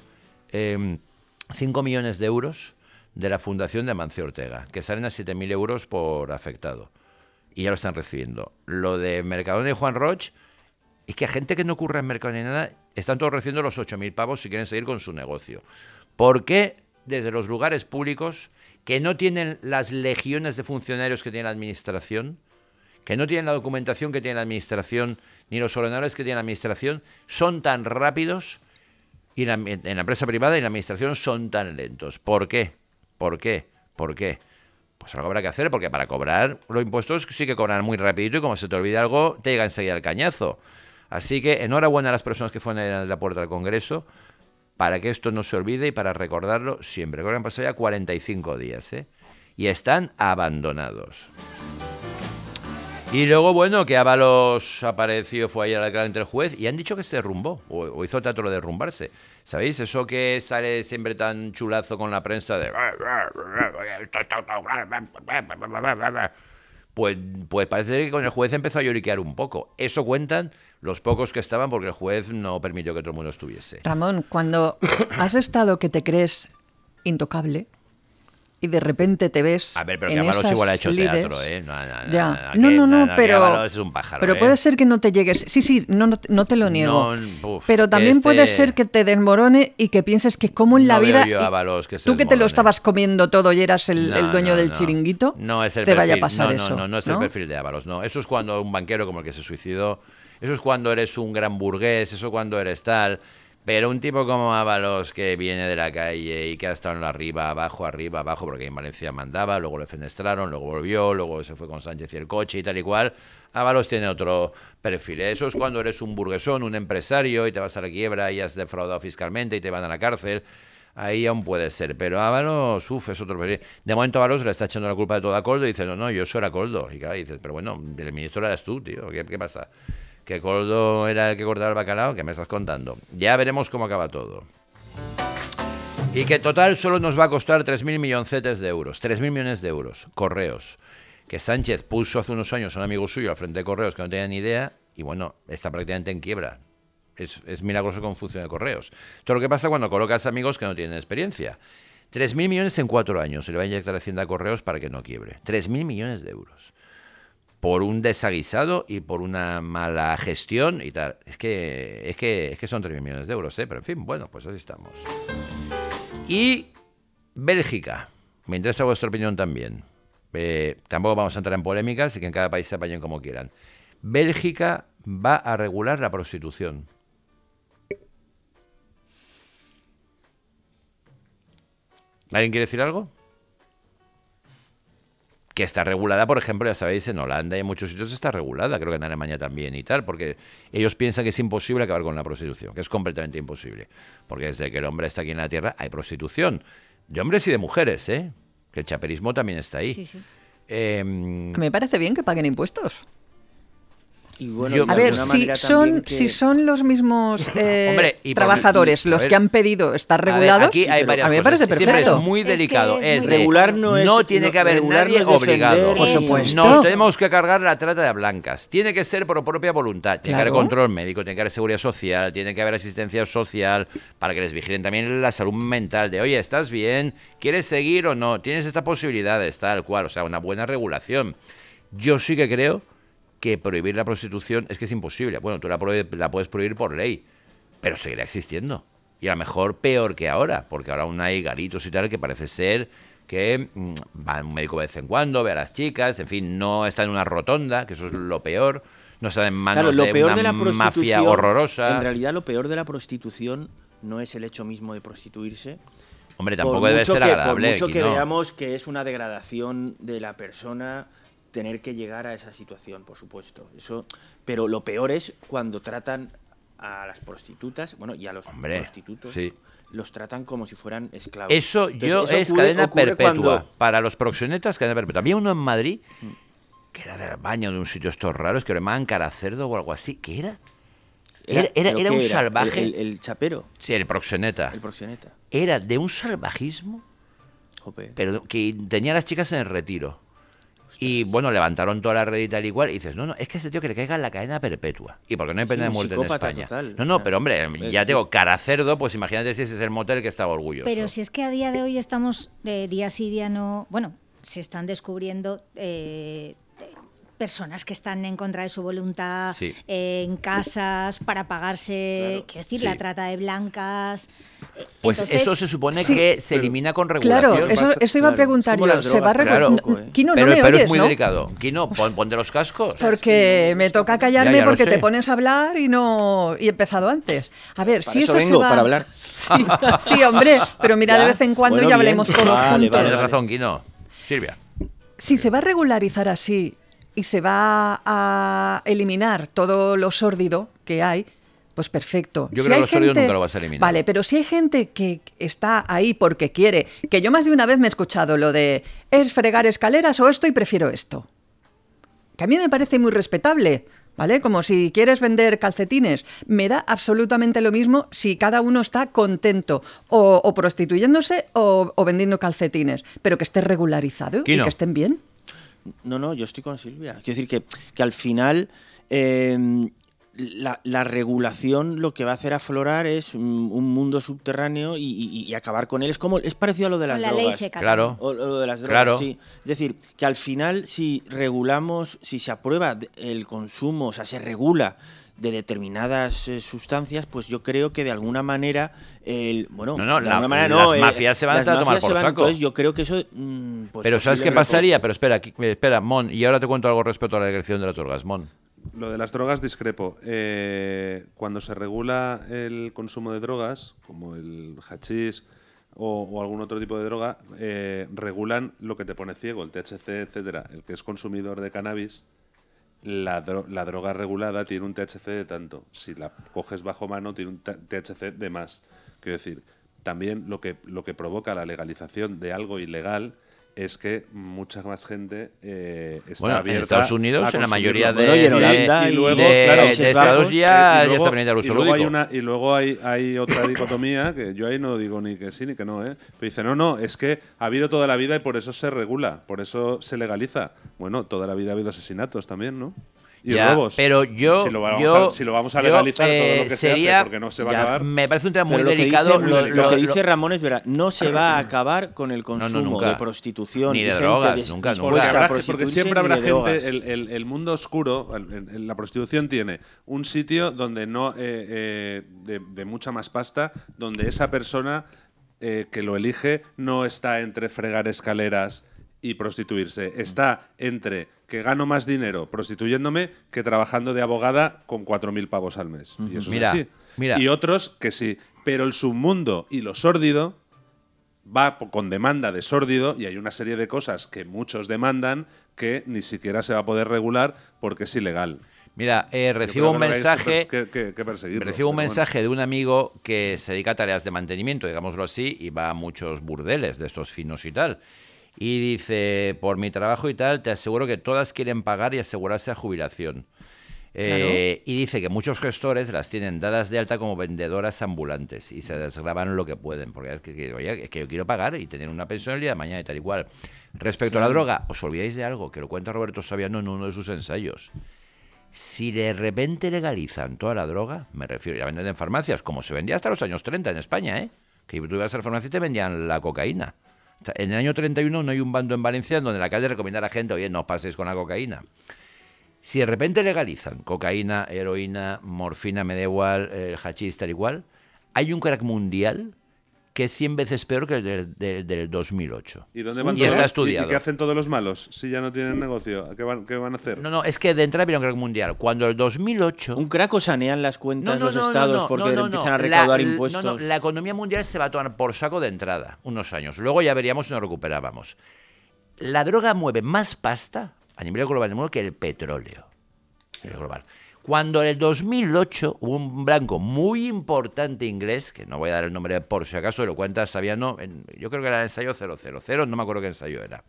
Speaker 1: 5 millones de euros de la fundación de Amancio Ortega, que salen a 7.000 euros por afectado. Y ya lo están recibiendo. Lo de Mercadona y Juan Roch, es que a gente que no curra en Mercadona ni nada, están todos recibiendo los 8.000 pavos si quieren seguir con su negocio. ¿Por qué desde los lugares públicos, que no tienen las legiones de funcionarios que tiene la administración, que no tienen la documentación que tiene la administración, ni los ordenadores que tiene la administración, son tan rápidos y en la empresa privada y en la administración son tan lentos? ¿Por qué? ¿Por qué? ¿Por qué? Pues algo habrá que hacer, porque para cobrar los impuestos sí que cobran muy rapidito y como se te olvida algo, te llega enseguida el cañazo. Así que enhorabuena a las personas que fueron a la puerta del Congreso para que esto no se olvide y para recordarlo siempre. Creo que han pasado ya 45 días, ¿eh? Y están abandonados. Y luego, bueno, que Ábalos apareció, fue ayer al declarar ante el juez y han dicho que se derrumbó, o hizo teatro de derrumbarse. ¿Sabéis? Eso que sale siempre tan chulazo con la prensa de... Pues parece que con el juez empezó a lloriquear un poco. Eso cuentan los pocos que estaban porque el juez no permitió que todo el mundo estuviese.
Speaker 2: Ramón, cuando has estado que te crees intocable, y de repente te ves
Speaker 1: A ver, pero que
Speaker 2: en
Speaker 1: Ábalos
Speaker 2: esas
Speaker 1: igual ha hecho
Speaker 2: lides.
Speaker 1: teatro, ¿eh?
Speaker 2: Ya.
Speaker 1: Aquí
Speaker 2: No,
Speaker 1: que
Speaker 2: pero
Speaker 1: Ábalos es un pájaro,
Speaker 2: pero
Speaker 1: ¿eh?
Speaker 2: puede ser que no te llegues. Sí, no te lo niego.
Speaker 1: No, uf,
Speaker 2: pero
Speaker 1: que
Speaker 2: también puede ser que te desmorone y que pienses que como en la
Speaker 1: No
Speaker 2: vida
Speaker 1: veo yo a Ábalos que se
Speaker 2: tú que te lo
Speaker 1: desmorone.
Speaker 2: estabas comiendo todo y eras el dueño del chiringuito,
Speaker 1: no es el
Speaker 2: te
Speaker 1: perfil,
Speaker 2: vaya a pasar
Speaker 1: no,
Speaker 2: eso.
Speaker 1: No es el perfil de Ábalos, no. Eso es cuando un banquero como el que se suicidó, eso es cuando eres un gran burgués, eso cuando eres tal. Pero un tipo como Ábalos, que viene de la calle y que ha estado en la arriba, abajo, porque en Valencia mandaba, luego le fenestraron, luego volvió, luego se fue con Sánchez y el coche y tal y cual. Ábalos tiene otro perfil. Eso es cuando eres un burguesón, un empresario y te vas a la quiebra y has defraudado fiscalmente y te van a la cárcel. Ahí aún puede ser, pero Ábalos, es otro perfil. De momento Ábalos le está echando la culpa de todo a Koldo y dice, no, yo soy era Koldo. Y claro, dices, pero bueno, el ministro eras tú, tío, ¿qué pasa? Que Koldo era el que cortaba el bacalao, ¿qué me estás contando? Ya veremos cómo acaba todo. Y que total solo nos va a costar 3.000 milloncetes de euros. 3.000 millones de euros. Correos. Que Sánchez puso hace unos años a un amigo suyo al frente de Correos que no tenía ni idea y bueno, está prácticamente en quiebra. Es milagroso cómo funciona Correos. Todo lo que pasa cuando colocas amigos que no tienen experiencia. 3.000 millones en 4 años se le va a inyectar a Hacienda a Correos para que no quiebre. 3.000 millones de euros. Por un desaguisado y por una mala gestión y tal. Es que son 3.000 millones de euros, ¿eh? Pero en fin, bueno, pues así estamos. Y Bélgica. Me interesa vuestra opinión también. Tampoco vamos a entrar en polémicas y que en cada país se apañen como quieran. Bélgica va a regular la prostitución. ¿Alguien quiere decir algo? Que está regulada, por ejemplo, ya sabéis, en Holanda y en muchos sitios está regulada, creo que en Alemania también y tal, porque ellos piensan que es imposible acabar con la prostitución, que es completamente imposible, porque desde que el hombre está aquí en la tierra hay prostitución, de hombres y de mujeres, ¿eh? Que el chaperismo también está ahí.
Speaker 5: Sí.
Speaker 2: Me parece bien que paguen impuestos.
Speaker 4: Y bueno,
Speaker 2: A ver, si son los mismos
Speaker 1: Hombre, y
Speaker 2: trabajadores
Speaker 1: a
Speaker 2: los
Speaker 1: ver,
Speaker 2: que han pedido estar
Speaker 1: A ver,
Speaker 2: regulados,
Speaker 1: aquí hay varias
Speaker 2: a mí me
Speaker 1: cosas.
Speaker 2: parece
Speaker 1: Siempre
Speaker 2: perfecto.
Speaker 1: es muy
Speaker 5: Es que
Speaker 1: delicado.
Speaker 5: es muy
Speaker 4: regular no es
Speaker 1: no tiene que haber
Speaker 4: regular
Speaker 1: nadie
Speaker 4: no es
Speaker 1: obligado.
Speaker 4: defender.
Speaker 2: Por
Speaker 5: Eso.
Speaker 2: supuesto.
Speaker 1: Nos tenemos que cargar la trata de blancas. Tiene que ser por propia voluntad. Tiene que haber
Speaker 2: Claro.
Speaker 1: control médico, tiene que haber seguridad social, tiene que haber asistencia social para que les vigilen también la salud mental de, oye, ¿estás bien? ¿Quieres seguir o no? ¿Tienes estas posibilidades? Tal cual. O sea, una buena regulación. Yo sí que creo que prohibir la prostitución es que es imposible. Bueno, tú la puedes prohibir por ley, pero seguirá existiendo. Y a lo mejor peor que ahora, porque ahora aún hay garitos y tal que parece ser que va un médico de vez en cuando, ve a las chicas, en fin, no está en una rotonda, que eso es lo peor, no está en manos
Speaker 4: lo
Speaker 1: de
Speaker 4: peor
Speaker 1: una
Speaker 4: de la
Speaker 1: mafia
Speaker 4: prostitución,
Speaker 1: horrorosa.
Speaker 4: En realidad, lo peor de la prostitución no es el hecho mismo de prostituirse.
Speaker 1: Hombre, tampoco debe ser agradable.
Speaker 4: Por mucho que
Speaker 1: Quino.
Speaker 4: veamos que es una degradación de la persona tener que llegar a esa situación, por supuesto. Pero lo peor es cuando tratan a las prostitutas, bueno, y a los prostitutos,
Speaker 1: sí.
Speaker 4: los tratan como si fueran esclavos.
Speaker 1: Eso es cadena perpetua. Para los proxenetas, cadena perpetua. Había uno en Madrid que era del baño de un sitio estos raros que lo llamaban Caracerdo o algo así. ¿Qué era? Era un salvaje.
Speaker 4: El chapero.
Speaker 1: Sí, el proxeneta.
Speaker 4: El proxeneta.
Speaker 1: Era de un salvajismo,
Speaker 4: Jope.
Speaker 1: pero que tenía a las chicas en el retiro. Y bueno, levantaron toda la red y tal igual. Y dices, no, es que ese tío que le caiga en la cadena perpetua. Y porque no hay pena de
Speaker 4: un
Speaker 1: muerte en
Speaker 4: psicópata
Speaker 1: España.
Speaker 4: total.
Speaker 1: No, pero hombre, ya tengo Caracerdo, pues imagínate si ese es el motel que estaba orgulloso.
Speaker 5: Pero si es que a día de hoy estamos, día sí, día no, bueno, se están descubriendo personas que están en contra de su voluntad,
Speaker 1: Sí.
Speaker 5: en casas, para pagarse, quiero decir,
Speaker 1: Sí.
Speaker 5: la trata de blancas.
Speaker 1: Pues
Speaker 5: Entonces,
Speaker 1: eso se supone
Speaker 2: sí,
Speaker 1: que se elimina con regulación.
Speaker 2: Claro, eso iba a
Speaker 4: Claro,
Speaker 2: preguntar
Speaker 4: es como
Speaker 2: yo.
Speaker 4: las
Speaker 2: ¿Se va a
Speaker 4: drogas,
Speaker 1: claro.
Speaker 2: regular? Quino,
Speaker 1: pero
Speaker 2: no me
Speaker 1: pero
Speaker 2: oyes,
Speaker 1: es muy
Speaker 2: ¿no?
Speaker 1: delicado. Quino, ponte los cascos.
Speaker 2: Porque me toca callarme
Speaker 1: Ya lo
Speaker 2: porque
Speaker 1: sé.
Speaker 2: te pones a hablar y he empezado antes. A ver,
Speaker 4: Para
Speaker 2: si
Speaker 4: eso
Speaker 2: eso
Speaker 4: vengo,
Speaker 2: se va...
Speaker 4: para hablar.
Speaker 2: Sí, hombre, pero mira,
Speaker 4: Ya.
Speaker 2: de vez en cuando
Speaker 4: Bueno,
Speaker 2: ya
Speaker 4: bien.
Speaker 2: hablemos todos
Speaker 4: Vale,
Speaker 2: juntos.
Speaker 1: Tienes razón, Quino. Silvia.
Speaker 2: Si se va a regularizar así y se va a eliminar todo lo sórdido que hay, pues perfecto.
Speaker 1: Yo
Speaker 2: Si
Speaker 1: creo que
Speaker 2: hay
Speaker 1: lo sórdido nunca lo vas a eliminar.
Speaker 2: Vale, pero si hay gente que está ahí porque quiere, que yo más de una vez me he escuchado lo de ¿es fregar escaleras o esto y prefiero esto? Que a mí me parece muy respetable, ¿vale? Como si quieres vender calcetines. Me da absolutamente lo mismo si cada uno está contento o prostituyéndose o vendiendo calcetines, pero que esté regularizado y
Speaker 1: Quino.
Speaker 2: que estén bien.
Speaker 4: No, yo estoy con Silvia. Quiero decir que al final la regulación lo que va a hacer aflorar es un mundo subterráneo y acabar con él. Es parecido a lo de las
Speaker 5: Con la
Speaker 4: drogas.
Speaker 5: ley seca.
Speaker 1: Claro.
Speaker 4: O lo de las drogas,
Speaker 1: Claro.
Speaker 4: sí. Es decir, que al final, si regulamos, si se aprueba el consumo, o sea, se regula de determinadas sustancias, pues yo creo que de alguna manera,
Speaker 1: No,
Speaker 4: de alguna manera
Speaker 1: las mafias se van a
Speaker 4: las
Speaker 1: tomar
Speaker 4: mafias
Speaker 1: por
Speaker 4: se van,
Speaker 1: saco.
Speaker 4: entonces yo creo que eso... pues
Speaker 1: Pero ¿sabes qué
Speaker 4: posiblemente-
Speaker 1: pasaría? Pero espera, Mon, y ahora te cuento algo respecto a la dirección de las drogas, Mon.
Speaker 3: Lo de las drogas discrepo. Cuando se regula el consumo de drogas, como el hachís o algún otro tipo de droga, regulan lo que te pone ciego, el THC, etcétera. El que es consumidor de cannabis, la droga regulada tiene un THC de tanto. Si la coges bajo mano, tiene un THC de más. Quiero decir, también lo que provoca la legalización de algo ilegal es que mucha más gente está
Speaker 1: Bueno,
Speaker 3: abierta
Speaker 1: en Estados Unidos,
Speaker 3: a
Speaker 1: en la
Speaker 3: consumirlo.
Speaker 1: mayoría
Speaker 4: Bueno, y en Holanda
Speaker 3: y luego,
Speaker 1: de
Speaker 3: claro,
Speaker 1: Estados
Speaker 4: Bajos,
Speaker 1: ya
Speaker 3: y luego-
Speaker 1: está pendiente al
Speaker 3: y
Speaker 1: uso
Speaker 3: luego
Speaker 1: lúdico.
Speaker 3: y luego hay otra dicotomía que yo ahí no digo ni que sí ni que no, ¿eh? Pero dice, no, es que ha habido toda la vida y por eso se regula, por eso se legaliza. Bueno, toda la vida ha habido asesinatos también, ¿no? Y
Speaker 1: Ya,
Speaker 3: robos.
Speaker 1: pero yo,
Speaker 3: si lo vamos a legalizar todo lo que se hace, porque no se va a
Speaker 1: ya,
Speaker 3: acabar.
Speaker 1: Me parece un tema
Speaker 4: Pero
Speaker 1: muy delicado.
Speaker 4: lo que dice Ramón es verdad, no se va a acabar con el consumo
Speaker 1: nunca.
Speaker 4: de prostitución
Speaker 1: Ni de
Speaker 4: y gente
Speaker 1: drogas,
Speaker 4: dis-
Speaker 1: nunca.
Speaker 4: dispuesta a
Speaker 3: Porque
Speaker 4: prostituirse,
Speaker 3: siempre habrá
Speaker 4: ni de drogas.
Speaker 3: gente, el mundo oscuro, la prostitución tiene un sitio donde no de mucha más pasta, donde esa persona que lo elige no está entre fregar escaleras y prostituirse, está entre que gano más dinero prostituyéndome que trabajando de abogada con 4.000 pavos al mes. Y eso
Speaker 1: Mira,
Speaker 3: es así.
Speaker 1: mira.
Speaker 3: Y otros que sí. Pero el submundo y lo sórdido va con demanda de sórdido y hay una serie de cosas que muchos demandan que ni siquiera se va a poder regular porque es ilegal.
Speaker 1: Mira,
Speaker 3: Yo
Speaker 1: recibo
Speaker 3: creo
Speaker 1: un
Speaker 3: que no hay
Speaker 1: mensaje.
Speaker 3: que perseguirlo,
Speaker 1: Recibo un
Speaker 3: pero
Speaker 1: mensaje de un amigo que se dedica a tareas de mantenimiento, digámoslo así, y va a muchos burdeles de estos finos y tal. Y dice, por mi trabajo y tal, te aseguro que todas quieren pagar y asegurarse a jubilación. Y dice que muchos gestores las tienen dadas de alta como vendedoras ambulantes y se desgravan lo que pueden, porque oye, es que yo quiero pagar y tener una pensión el día de mañana y tal y cual. Respecto a la droga, os olvidáis de algo, que lo cuenta Roberto Saviano en uno de sus ensayos. Si de repente legalizan toda la droga, me refiero, y la venden en farmacias, como se vendía hasta los años 30 en España, ¿eh? Que tú ibas a la farmacia y te vendían la cocaína. En el año 31 no hay un bando en Valencia donde la calle recomienda a la gente, oye, no os paséis con la cocaína. Si de repente legalizan cocaína, heroína, morfina, me da igual, hachís, tal igual, hay un crack mundial que es 100 veces peor que el del 2008.
Speaker 3: ¿Y dónde van
Speaker 1: Y
Speaker 3: todos?
Speaker 1: está estudiado.
Speaker 3: ¿Y qué hacen todos los malos si ya no tienen negocio? ¿Qué van a hacer?
Speaker 1: No, es que de entrada viene un crack mundial. Cuando el 2008...
Speaker 4: Un crack o sanean las cuentas los estados porque empiezan a recaudar impuestos.
Speaker 1: No, la economía mundial se va a tomar por saco de entrada, unos años. Luego ya veríamos si nos recuperábamos. La droga mueve más pasta a nivel global del mundo que el petróleo. Global. Cuando en el 2008 hubo un blanco muy importante inglés, que no voy a dar el nombre por si acaso, lo cuenta Saviano, yo creo que era el ensayo 000, no me acuerdo qué ensayo era,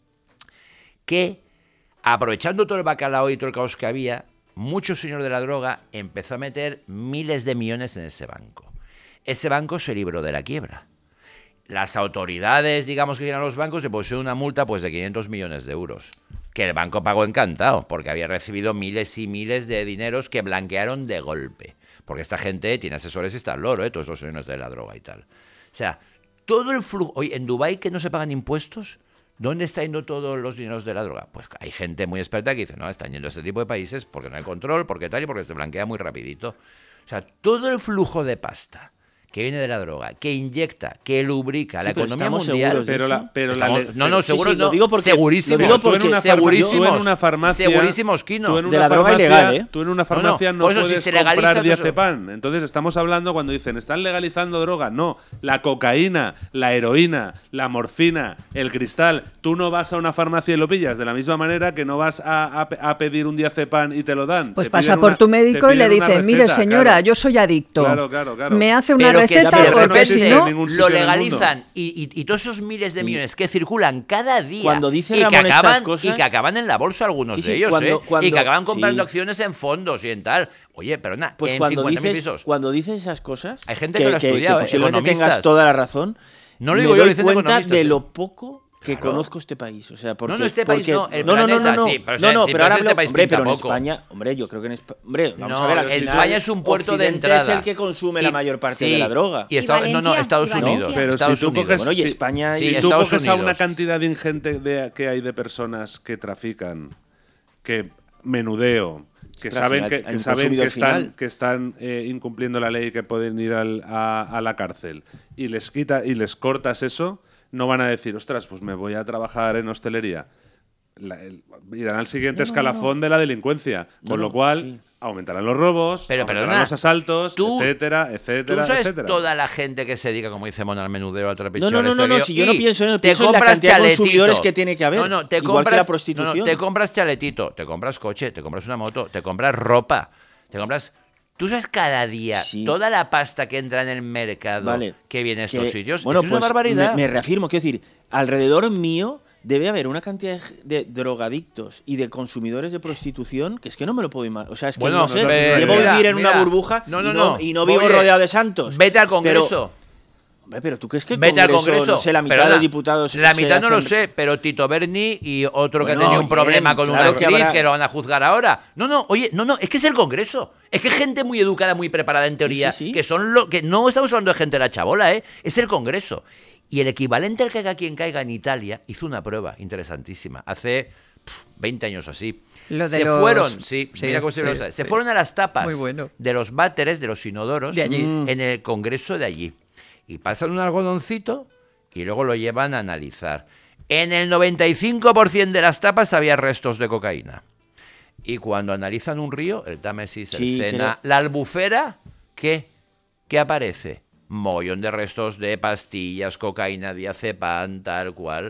Speaker 1: que aprovechando todo el bacalao y todo el caos que había, mucho señor de la droga empezó a meter miles de millones en ese banco. Ese banco se libró de la quiebra. Las autoridades, digamos, que llegan a los bancos, le pusieron una multa pues de 500 millones de euros. Que el banco pagó encantado, porque había recibido miles y miles de dineros que blanquearon de golpe. Porque esta gente tiene asesores y está al loro, todos los señores de la droga y tal. O sea, todo el flujo... Oye, en Dubái que no se pagan impuestos, ¿dónde está yendo todos los dineros de la droga? Pues hay gente muy experta que dice, no, están yendo a este tipo de países porque no hay control, porque tal y porque se blanquea muy rapidito. O sea, todo el flujo de pasta que viene de la droga, que inyecta, que lubrica la
Speaker 4: pero
Speaker 1: economía
Speaker 4: estamos
Speaker 1: mundial...
Speaker 4: seguros de
Speaker 3: Pero
Speaker 4: eso.
Speaker 1: No, seguros
Speaker 4: sí, lo
Speaker 1: no,
Speaker 4: digo porque-
Speaker 1: segurísimos,
Speaker 4: lo digo porque
Speaker 1: segurísimos,
Speaker 3: tú en una farmacia,
Speaker 1: segurísimos, Kino.
Speaker 3: tú en una
Speaker 4: De la droga
Speaker 3: farmacia-
Speaker 4: ilegal, ¿eh?
Speaker 3: Tú en una farmacia
Speaker 1: No,
Speaker 3: no,
Speaker 1: por eso, si
Speaker 3: puedes
Speaker 1: se legaliza,
Speaker 3: comprar
Speaker 1: todo eso-
Speaker 3: diazepam. Entonces estamos hablando cuando dicen, están legalizando droga. No, la cocaína, la heroína, la morfina, el cristal. Tú no vas a una farmacia y lo pillas de la misma manera que no vas a pedir un diazepam y te lo dan.
Speaker 2: Pues
Speaker 3: Te
Speaker 2: pasa
Speaker 3: piden
Speaker 2: por
Speaker 3: una-
Speaker 2: tu médico
Speaker 3: te
Speaker 2: y le
Speaker 3: piden una
Speaker 2: dice, mire
Speaker 3: receta,
Speaker 2: señora,
Speaker 3: claro.
Speaker 2: yo soy adicto.
Speaker 3: Claro.
Speaker 2: Me hace una
Speaker 1: Pero que
Speaker 2: receta
Speaker 1: si de
Speaker 2: porque
Speaker 1: repente
Speaker 2: si no...
Speaker 3: ningún sitio
Speaker 1: lo
Speaker 3: en el
Speaker 1: legalizan
Speaker 3: mundo.
Speaker 1: y todos esos miles de millones que circulan cada día
Speaker 4: Cuando dice
Speaker 1: y, que
Speaker 4: Ramón estas
Speaker 1: acaban,
Speaker 4: cosas-
Speaker 1: y que acaban en la bolsa algunos
Speaker 4: Sí, sí,
Speaker 1: de ellos,
Speaker 4: cuando-
Speaker 1: y que acaban comprando
Speaker 4: sí.
Speaker 1: acciones en fondos y en tal. Oye, perdona,
Speaker 4: Pues
Speaker 1: en
Speaker 4: cuando
Speaker 1: 50.000
Speaker 4: dices,
Speaker 1: pisos.
Speaker 4: cuando dices esas cosas,
Speaker 1: Hay gente que lo ha estudiado,
Speaker 4: posiblemente
Speaker 1: economistas.
Speaker 4: tengas toda la razón.
Speaker 1: No lo
Speaker 4: me
Speaker 1: digo yo, lo
Speaker 4: doy
Speaker 1: dicen
Speaker 4: cuenta
Speaker 1: economistas,
Speaker 4: de
Speaker 1: ¿eh?
Speaker 4: lo poco que conozco este país. O sea, porque,
Speaker 1: no, este país no, el
Speaker 4: no,
Speaker 1: planeta,
Speaker 4: no,
Speaker 1: sí, pero,
Speaker 4: no,
Speaker 1: sí,
Speaker 4: pero ahora
Speaker 1: este
Speaker 4: hablo,
Speaker 1: país
Speaker 4: hombre,
Speaker 1: pinta
Speaker 4: pero en
Speaker 1: poco.
Speaker 4: España, hombre, yo creo que en España, hombre, vamos
Speaker 1: No,
Speaker 4: a ver, al
Speaker 1: España
Speaker 4: final,
Speaker 1: es un puerto de
Speaker 4: Occidente
Speaker 1: entrada.
Speaker 4: es el que consume la mayor parte
Speaker 1: sí,
Speaker 4: de la droga.
Speaker 1: Y Estados,
Speaker 5: Valencia?
Speaker 1: Estados
Speaker 5: ¿Y Valencia?
Speaker 1: Unidos.
Speaker 3: Pero
Speaker 1: Estados
Speaker 3: si tú
Speaker 1: Unidos.
Speaker 3: coges,
Speaker 4: Bueno, y España
Speaker 1: sí,
Speaker 3: si tú
Speaker 1: Estados
Speaker 3: coges a una
Speaker 1: Unidos.
Speaker 3: cantidad ingente que hay de personas que trafican, que menudeo, que
Speaker 4: Pero
Speaker 3: saben
Speaker 4: al
Speaker 3: que,
Speaker 4: final hay
Speaker 3: que
Speaker 4: un
Speaker 3: saben que
Speaker 4: consumidor
Speaker 3: están,
Speaker 4: final.
Speaker 3: que están incumpliendo la ley y que pueden ir a la cárcel, y les cortas eso, no van a decir, ostras, pues me voy a trabajar en hostelería. Irán al siguiente escalafón de la delincuencia, con lo cual
Speaker 4: sí.
Speaker 3: aumentarán los robos,
Speaker 1: Pero,
Speaker 3: aumentarán
Speaker 1: perdona,
Speaker 3: los asaltos,
Speaker 1: tú-
Speaker 3: etcétera,
Speaker 1: ¿Tú
Speaker 3: etcétera,
Speaker 1: sabes
Speaker 3: etcétera.
Speaker 1: toda la gente que se dedica, como dice Mona, al menudeo, al trapicheo,
Speaker 4: No,
Speaker 1: al
Speaker 4: no,
Speaker 1: esto,
Speaker 4: no,
Speaker 1: aquello,
Speaker 4: si yo no
Speaker 1: y
Speaker 4: pienso en eso,
Speaker 1: te
Speaker 4: pienso en la
Speaker 1: compras
Speaker 4: cantidad de
Speaker 1: chaletito.
Speaker 4: consumidores que tiene que haber,
Speaker 1: te
Speaker 4: igual que
Speaker 1: compras,
Speaker 4: la prostitución.
Speaker 1: te compras chaletito, te compras coche, te compras una moto, te compras ropa, te compras... Tú sabes cada día
Speaker 4: Sí.
Speaker 1: toda la pasta que entra en el mercado
Speaker 4: Vale.
Speaker 1: que viene a estos sitios.
Speaker 4: Bueno,
Speaker 1: es
Speaker 4: pues
Speaker 1: una barbaridad.
Speaker 4: me reafirmo, quiero decir, alrededor mío debe haber una cantidad de drogadictos y de consumidores de prostitución que es que no me lo puedo imaginar. O sea, es que
Speaker 1: Bueno,
Speaker 4: no sé,
Speaker 3: pero
Speaker 4: debo
Speaker 3: mira,
Speaker 4: vivir en una
Speaker 1: mira.
Speaker 4: burbuja
Speaker 1: No.
Speaker 4: y no vivo
Speaker 1: Oye,
Speaker 4: rodeado de santos.
Speaker 1: Vete al
Speaker 4: Pero-
Speaker 1: Congreso.
Speaker 4: Hombre, pero ¿tú crees que el
Speaker 1: Vete al Congreso.
Speaker 4: no sé, la mitad
Speaker 1: Perdona,
Speaker 4: de diputados...
Speaker 1: La
Speaker 4: se
Speaker 1: mitad no lo
Speaker 4: hacen-
Speaker 1: sé, pero Tito Berni y otro que ha
Speaker 4: Bueno,
Speaker 1: tenido un
Speaker 4: bien,
Speaker 1: problema con una
Speaker 4: claro que
Speaker 1: actriz
Speaker 4: habrá-
Speaker 1: que lo van a juzgar ahora. No, es que es el Congreso. Es que es gente muy educada, muy preparada en teoría,
Speaker 4: sí.
Speaker 1: que son lo que no estamos hablando de gente de la chabola, es el Congreso. Y el equivalente al caiga quien caiga en Italia hizo una prueba interesantísima hace 20 años así.
Speaker 2: Lo de
Speaker 1: se
Speaker 2: los-
Speaker 1: fueron,
Speaker 2: sí,
Speaker 1: mira cómo se
Speaker 2: sí,
Speaker 1: se
Speaker 2: sí.
Speaker 1: fueron a las tapas
Speaker 2: Muy bueno.
Speaker 1: de los váteres, de los inodoros,
Speaker 2: De allí.
Speaker 1: en el Congreso de allí. Y pasan un algodoncito y luego lo llevan a analizar. En el 95% de las tapas había restos de cocaína. Y cuando analizan un río, el Támesis, el
Speaker 4: Sí,
Speaker 1: Sena, la Albufera, ¿qué aparece? Mollón de restos de pastillas, cocaína, diazepam, tal cual.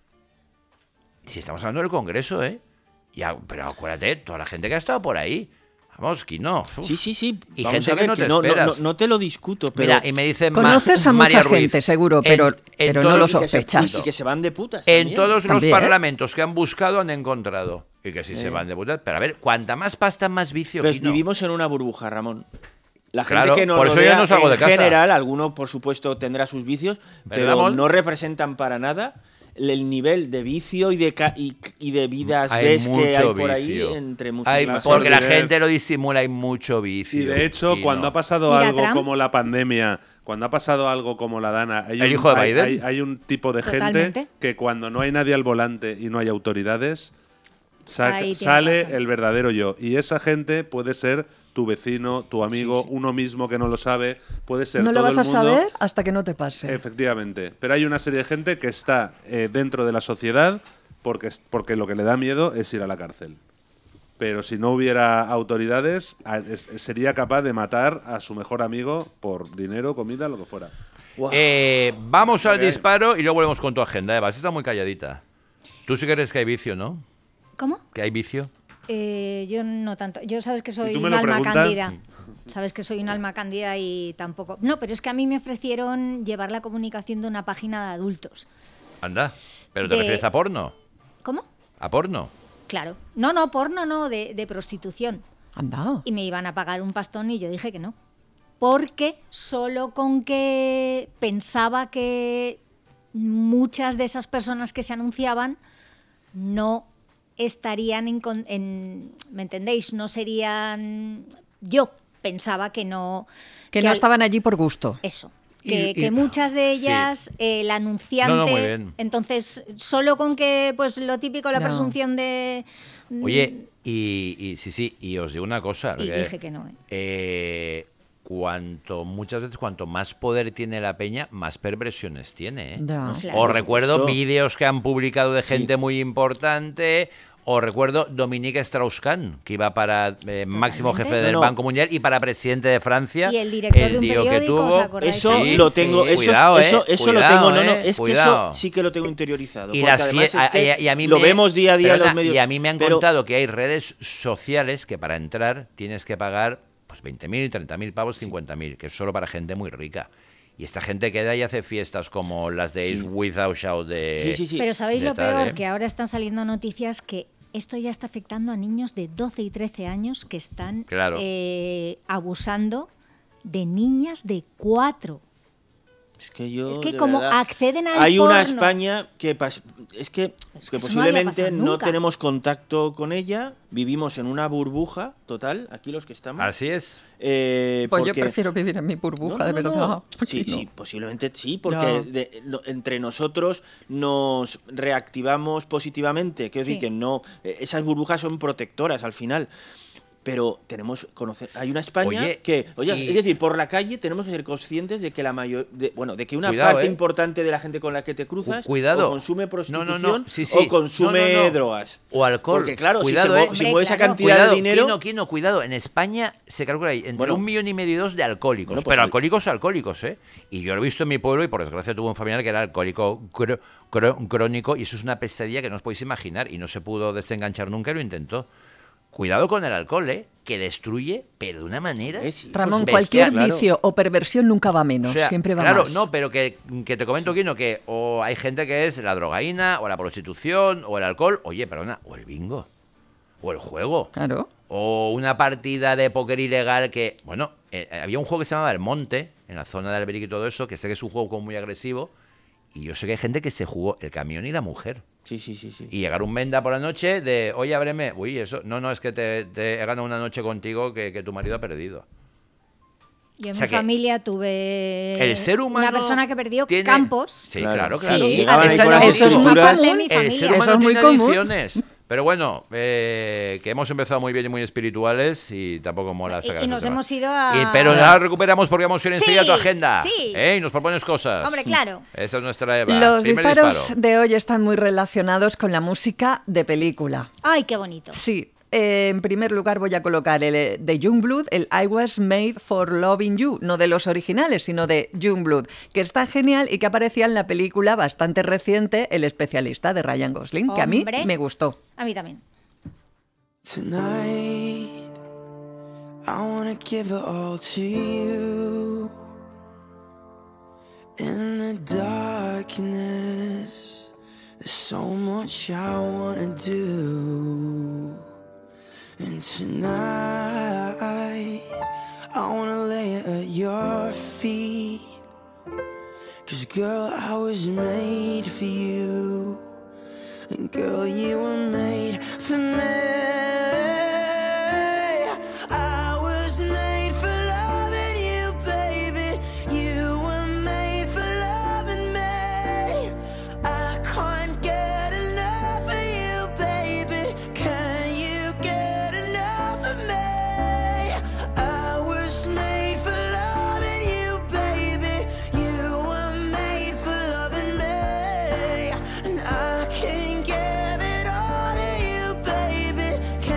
Speaker 1: Si estamos hablando del Congreso, pero acuérdate, toda la gente que ha estado por ahí. Vamos, que no. Uf.
Speaker 4: Sí.
Speaker 1: Y
Speaker 4: Vamos
Speaker 1: gente
Speaker 4: a ver,
Speaker 1: que no te
Speaker 4: no
Speaker 1: esperas.
Speaker 4: no te lo discuto, pero...
Speaker 1: Mira, y me dice
Speaker 2: Conoces a
Speaker 1: María
Speaker 2: mucha
Speaker 1: Ruiz,
Speaker 2: gente, seguro, pero no
Speaker 1: todos-
Speaker 2: lo
Speaker 4: y que se-
Speaker 2: sospechas.
Speaker 4: Y que se van de putas
Speaker 1: En
Speaker 4: también.
Speaker 1: todos
Speaker 2: También,
Speaker 1: los
Speaker 2: ¿eh?
Speaker 1: parlamentos que han buscado han encontrado. Y que si se van de putas. Pero a ver, cuanta más pasta, más vicio.
Speaker 4: Pues
Speaker 1: Quino.
Speaker 4: vivimos en una burbuja, Ramón. La gente
Speaker 1: Claro,
Speaker 4: que nos
Speaker 1: por eso
Speaker 4: rodea,
Speaker 1: yo no salgo
Speaker 4: en
Speaker 1: de casa.
Speaker 4: general, alguno por supuesto tendrá sus vicios, pero
Speaker 1: Ramón?
Speaker 4: no representan para nada el nivel de vicio y de vidas
Speaker 1: Hay
Speaker 4: ves que hay
Speaker 1: mucho
Speaker 4: por ahí
Speaker 1: vicio.
Speaker 4: entre muchas
Speaker 1: Hay-
Speaker 3: más.
Speaker 1: porque la
Speaker 3: Sordidez.
Speaker 1: gente lo disimula, hay mucho vicio.
Speaker 3: Y de hecho,
Speaker 1: Quino.
Speaker 3: cuando ha pasado
Speaker 5: Mira,
Speaker 3: algo
Speaker 5: Trump.
Speaker 3: como la pandemia, cuando ha pasado algo como la Dana, hay
Speaker 1: El hijo de
Speaker 3: hay-
Speaker 1: Biden.
Speaker 3: hay un tipo de
Speaker 5: Totalmente.
Speaker 3: gente que cuando no hay nadie al volante y no hay autoridades,
Speaker 5: Ahí tienes
Speaker 3: sale
Speaker 5: razón.
Speaker 3: el verdadero yo. Y esa gente puede ser tu vecino, tu amigo, uno mismo que no lo sabe, puede ser
Speaker 2: No lo
Speaker 3: todo
Speaker 2: vas a
Speaker 3: el mundo.
Speaker 2: saber hasta que no te pase.
Speaker 3: Efectivamente. Pero hay una serie de gente que está dentro de la sociedad porque lo que le da miedo es ir a la cárcel. Pero si no hubiera autoridades, sería capaz de matar a su mejor amigo por dinero, comida, lo que fuera.
Speaker 4: Guau.
Speaker 1: Vamos al
Speaker 3: Lo que hay.
Speaker 1: disparo y luego volvemos con tu agenda. Eva, está muy calladita. Tú sí que crees que hay vicio, ¿no?
Speaker 5: ¿Cómo?
Speaker 1: Que hay vicio.
Speaker 5: Yo no tanto. Yo sabes que soy
Speaker 3: tú me
Speaker 5: un
Speaker 3: lo
Speaker 5: alma
Speaker 3: preguntas?
Speaker 5: cándida. Sabes que soy un alma cándida y tampoco. No, pero es que a mí me ofrecieron llevar la comunicación de una página de adultos.
Speaker 1: Anda. ¿Pero te
Speaker 5: De-
Speaker 1: refieres a porno?
Speaker 5: ¿Cómo?
Speaker 1: ¿A porno?
Speaker 5: Claro. No, porno no, de prostitución.
Speaker 2: Anda.
Speaker 5: Y me iban a pagar un pastón y yo dije que no. Porque solo con que pensaba que muchas de esas personas que se anunciaban no estarían ¿me entendéis? No serían... Yo pensaba que no...
Speaker 2: Que no
Speaker 5: al-
Speaker 2: estaban allí por gusto.
Speaker 5: Eso.
Speaker 1: Y-
Speaker 5: Que muchas de
Speaker 1: sí.
Speaker 5: ellas, el anunciante...
Speaker 1: No, muy bien.
Speaker 5: Entonces, solo con que, pues lo típico, la
Speaker 2: No.
Speaker 5: presunción de...
Speaker 1: Oye, y sí, y os digo una cosa.
Speaker 5: Y
Speaker 1: que,
Speaker 5: dije que no,
Speaker 1: muchas veces cuanto más poder tiene la peña, más perversiones tiene.
Speaker 2: Ya.
Speaker 5: Claro.
Speaker 1: Os
Speaker 4: Por
Speaker 1: recuerdo
Speaker 4: supuesto.
Speaker 1: vídeos que han publicado de gente muy importante. Os recuerdo Dominique Strauss-Kahn, que iba para máximo jefe del
Speaker 4: No.
Speaker 1: Banco Mundial y para presidente de Francia.
Speaker 5: Y el director de un
Speaker 1: lío que
Speaker 5: periódico,
Speaker 1: tuvo.
Speaker 5: ¿os acordáis?
Speaker 4: Eso
Speaker 1: Sí,
Speaker 4: lo tengo,
Speaker 1: sí.
Speaker 4: eso,
Speaker 1: Cuidado,
Speaker 4: eso
Speaker 1: cuidado,
Speaker 4: lo tengo, es
Speaker 1: cuidado.
Speaker 4: que eso sí que lo tengo interiorizado.
Speaker 1: Y
Speaker 4: porque
Speaker 1: las
Speaker 4: además es que
Speaker 1: y a mí
Speaker 4: lo
Speaker 1: me-
Speaker 4: vemos día a día en los
Speaker 1: perdona,
Speaker 4: medios.
Speaker 1: y a mí me han
Speaker 4: pero-
Speaker 1: contado que hay redes sociales que para entrar tienes que pagar pues 20.000, 30.000 pavos, 50.000, que es solo para gente muy rica. Y esta gente queda y hace fiestas como las de Ace Without Shout de...
Speaker 4: Sí.
Speaker 5: Pero ¿sabéis
Speaker 1: de
Speaker 5: lo
Speaker 1: tal,
Speaker 5: peor?
Speaker 1: ¿eh?
Speaker 5: Que ahora están saliendo noticias que esto ya está afectando a niños de 12 y 13 años que están
Speaker 1: Claro.
Speaker 5: abusando de niñas de 4.
Speaker 4: Es que yo,
Speaker 5: Es que
Speaker 4: de
Speaker 5: como
Speaker 4: verdad,
Speaker 5: acceden al
Speaker 4: hay una
Speaker 5: porno.
Speaker 4: España que es que
Speaker 5: eso no había
Speaker 4: posiblemente
Speaker 5: pasado
Speaker 4: no
Speaker 5: nunca.
Speaker 4: tenemos contacto con ella, vivimos en una burbuja total, aquí los que estamos.
Speaker 1: Así es.
Speaker 2: Pues yo
Speaker 4: porque-
Speaker 2: prefiero vivir en mi burbuja, de verdad.
Speaker 4: Sí,
Speaker 2: No.
Speaker 4: sí, posiblemente sí, porque entre nosotros nos reactivamos positivamente. Quiero
Speaker 5: Sí.
Speaker 4: decir que no, esas burbujas son protectoras al final. Pero hay una España
Speaker 1: Oye, y-
Speaker 4: es decir, por la calle tenemos que ser conscientes de que de que una
Speaker 1: Cuidado,
Speaker 4: parte
Speaker 1: ¿eh?
Speaker 4: importante de la gente con la que te cruzas
Speaker 1: Cuidado.
Speaker 4: o consume prostitución
Speaker 1: No, sí, sí.
Speaker 4: o consume
Speaker 1: No.
Speaker 4: drogas.
Speaker 1: O alcohol.
Speaker 4: Porque claro,
Speaker 1: Cuidado,
Speaker 4: si
Speaker 1: ¿eh?
Speaker 4: se mueve esa
Speaker 5: Hombre,
Speaker 4: cantidad
Speaker 1: Cuidado,
Speaker 4: de dinero,
Speaker 1: Kino, cuidado. En España se calcula ahí entre 1,5 millones y 2 de alcohólicos.
Speaker 4: Bueno, pues
Speaker 1: pero alcohólicos, ¿eh? Y yo lo he visto en mi pueblo y por desgracia tuve un familiar que era alcohólico crónico y eso es una pesadilla que no os podéis imaginar y no se pudo desenganchar nunca y lo intentó. Cuidado con el alcohol, ¿que destruye, pero de una manera...
Speaker 4: Sí.
Speaker 2: Ramón,
Speaker 1: Pues
Speaker 2: cualquier
Speaker 1: bestial,
Speaker 2: vicio o perversión nunca va menos,
Speaker 1: O sea,
Speaker 2: siempre va
Speaker 1: claro,
Speaker 2: más.
Speaker 1: no, pero que te comento, Kino, que o hay gente que es la drogaína, o la prostitución, o el alcohol, oye, perdona, o el bingo, o el juego,
Speaker 2: Claro.
Speaker 1: o una partida de póker ilegal que, bueno, había un juego que se llamaba El Monte, en la zona de Alberic y todo eso, que sé que es un juego como muy agresivo, y yo sé que hay gente que se jugó el camión y la mujer.
Speaker 4: sí.
Speaker 1: Y llegar un Menda por la noche de, oye, ábreme, uy, eso, no, es que te he ganado una noche contigo que tu marido ha perdido.
Speaker 5: Yo en
Speaker 1: O sea
Speaker 5: mi
Speaker 1: que
Speaker 5: familia tuve
Speaker 1: El ser humano
Speaker 5: una persona que perdió
Speaker 1: tiene-
Speaker 5: campos.
Speaker 1: Sí,
Speaker 4: Claro.
Speaker 1: claro.
Speaker 5: Sí,
Speaker 4: Llegaban ahí
Speaker 1: Esa
Speaker 4: con
Speaker 1: ya
Speaker 4: las
Speaker 1: te
Speaker 2: eso es
Speaker 1: digo,
Speaker 2: muy
Speaker 5: parte de
Speaker 2: común.
Speaker 5: mi
Speaker 1: el
Speaker 5: familia.
Speaker 1: ser humano
Speaker 2: Eso es muy
Speaker 1: tiene
Speaker 2: común.
Speaker 1: adicciones. Pero bueno, que hemos empezado muy bien y muy espirituales y tampoco mola sacar
Speaker 5: Y
Speaker 1: ese
Speaker 5: nos
Speaker 1: tema.
Speaker 5: hemos ido a...
Speaker 1: Pero ya recuperamos porque vamos a ir
Speaker 5: Sí,
Speaker 1: enseguida a tu agenda.
Speaker 5: sí.
Speaker 1: Y nos propones cosas.
Speaker 5: Hombre, claro.
Speaker 1: Esa es nuestra Eva.
Speaker 2: Los
Speaker 1: Primer
Speaker 2: disparos
Speaker 1: disparo.
Speaker 2: de hoy están muy relacionados con la música de película.
Speaker 5: Ay, qué bonito.
Speaker 2: Sí. En primer lugar voy a colocar el de Youngblood, el I Was Made for Loving You, no de los originales, sino de Youngblood, que está genial y que aparecía en la película bastante reciente El especialista de Ryan Gosling, que a mí
Speaker 5: Hombre.
Speaker 2: me gustó.
Speaker 5: A mí también.
Speaker 6: Tonight, I wanna give it all to you. In the darkness, there's so much I wanna do. And tonight, I wanna lay it at your feet. 'Cause girl, I was made for you. And girl, you were made for me. I was made for loving you, baby. You were made for loving me. I can't get enough of you, baby. Can you get enough of me? I was made for loving you, baby. You were made for loving me. And I can give it all to you, baby.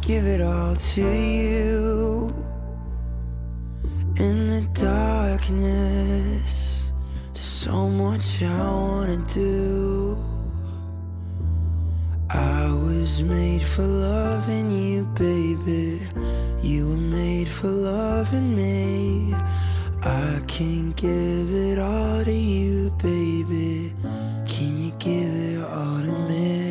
Speaker 6: give it all to you. In the darkness, there's so much I wanna do. I was made for loving you, baby. You were made for loving me. I can give it all to you, baby. Can you give it all to me?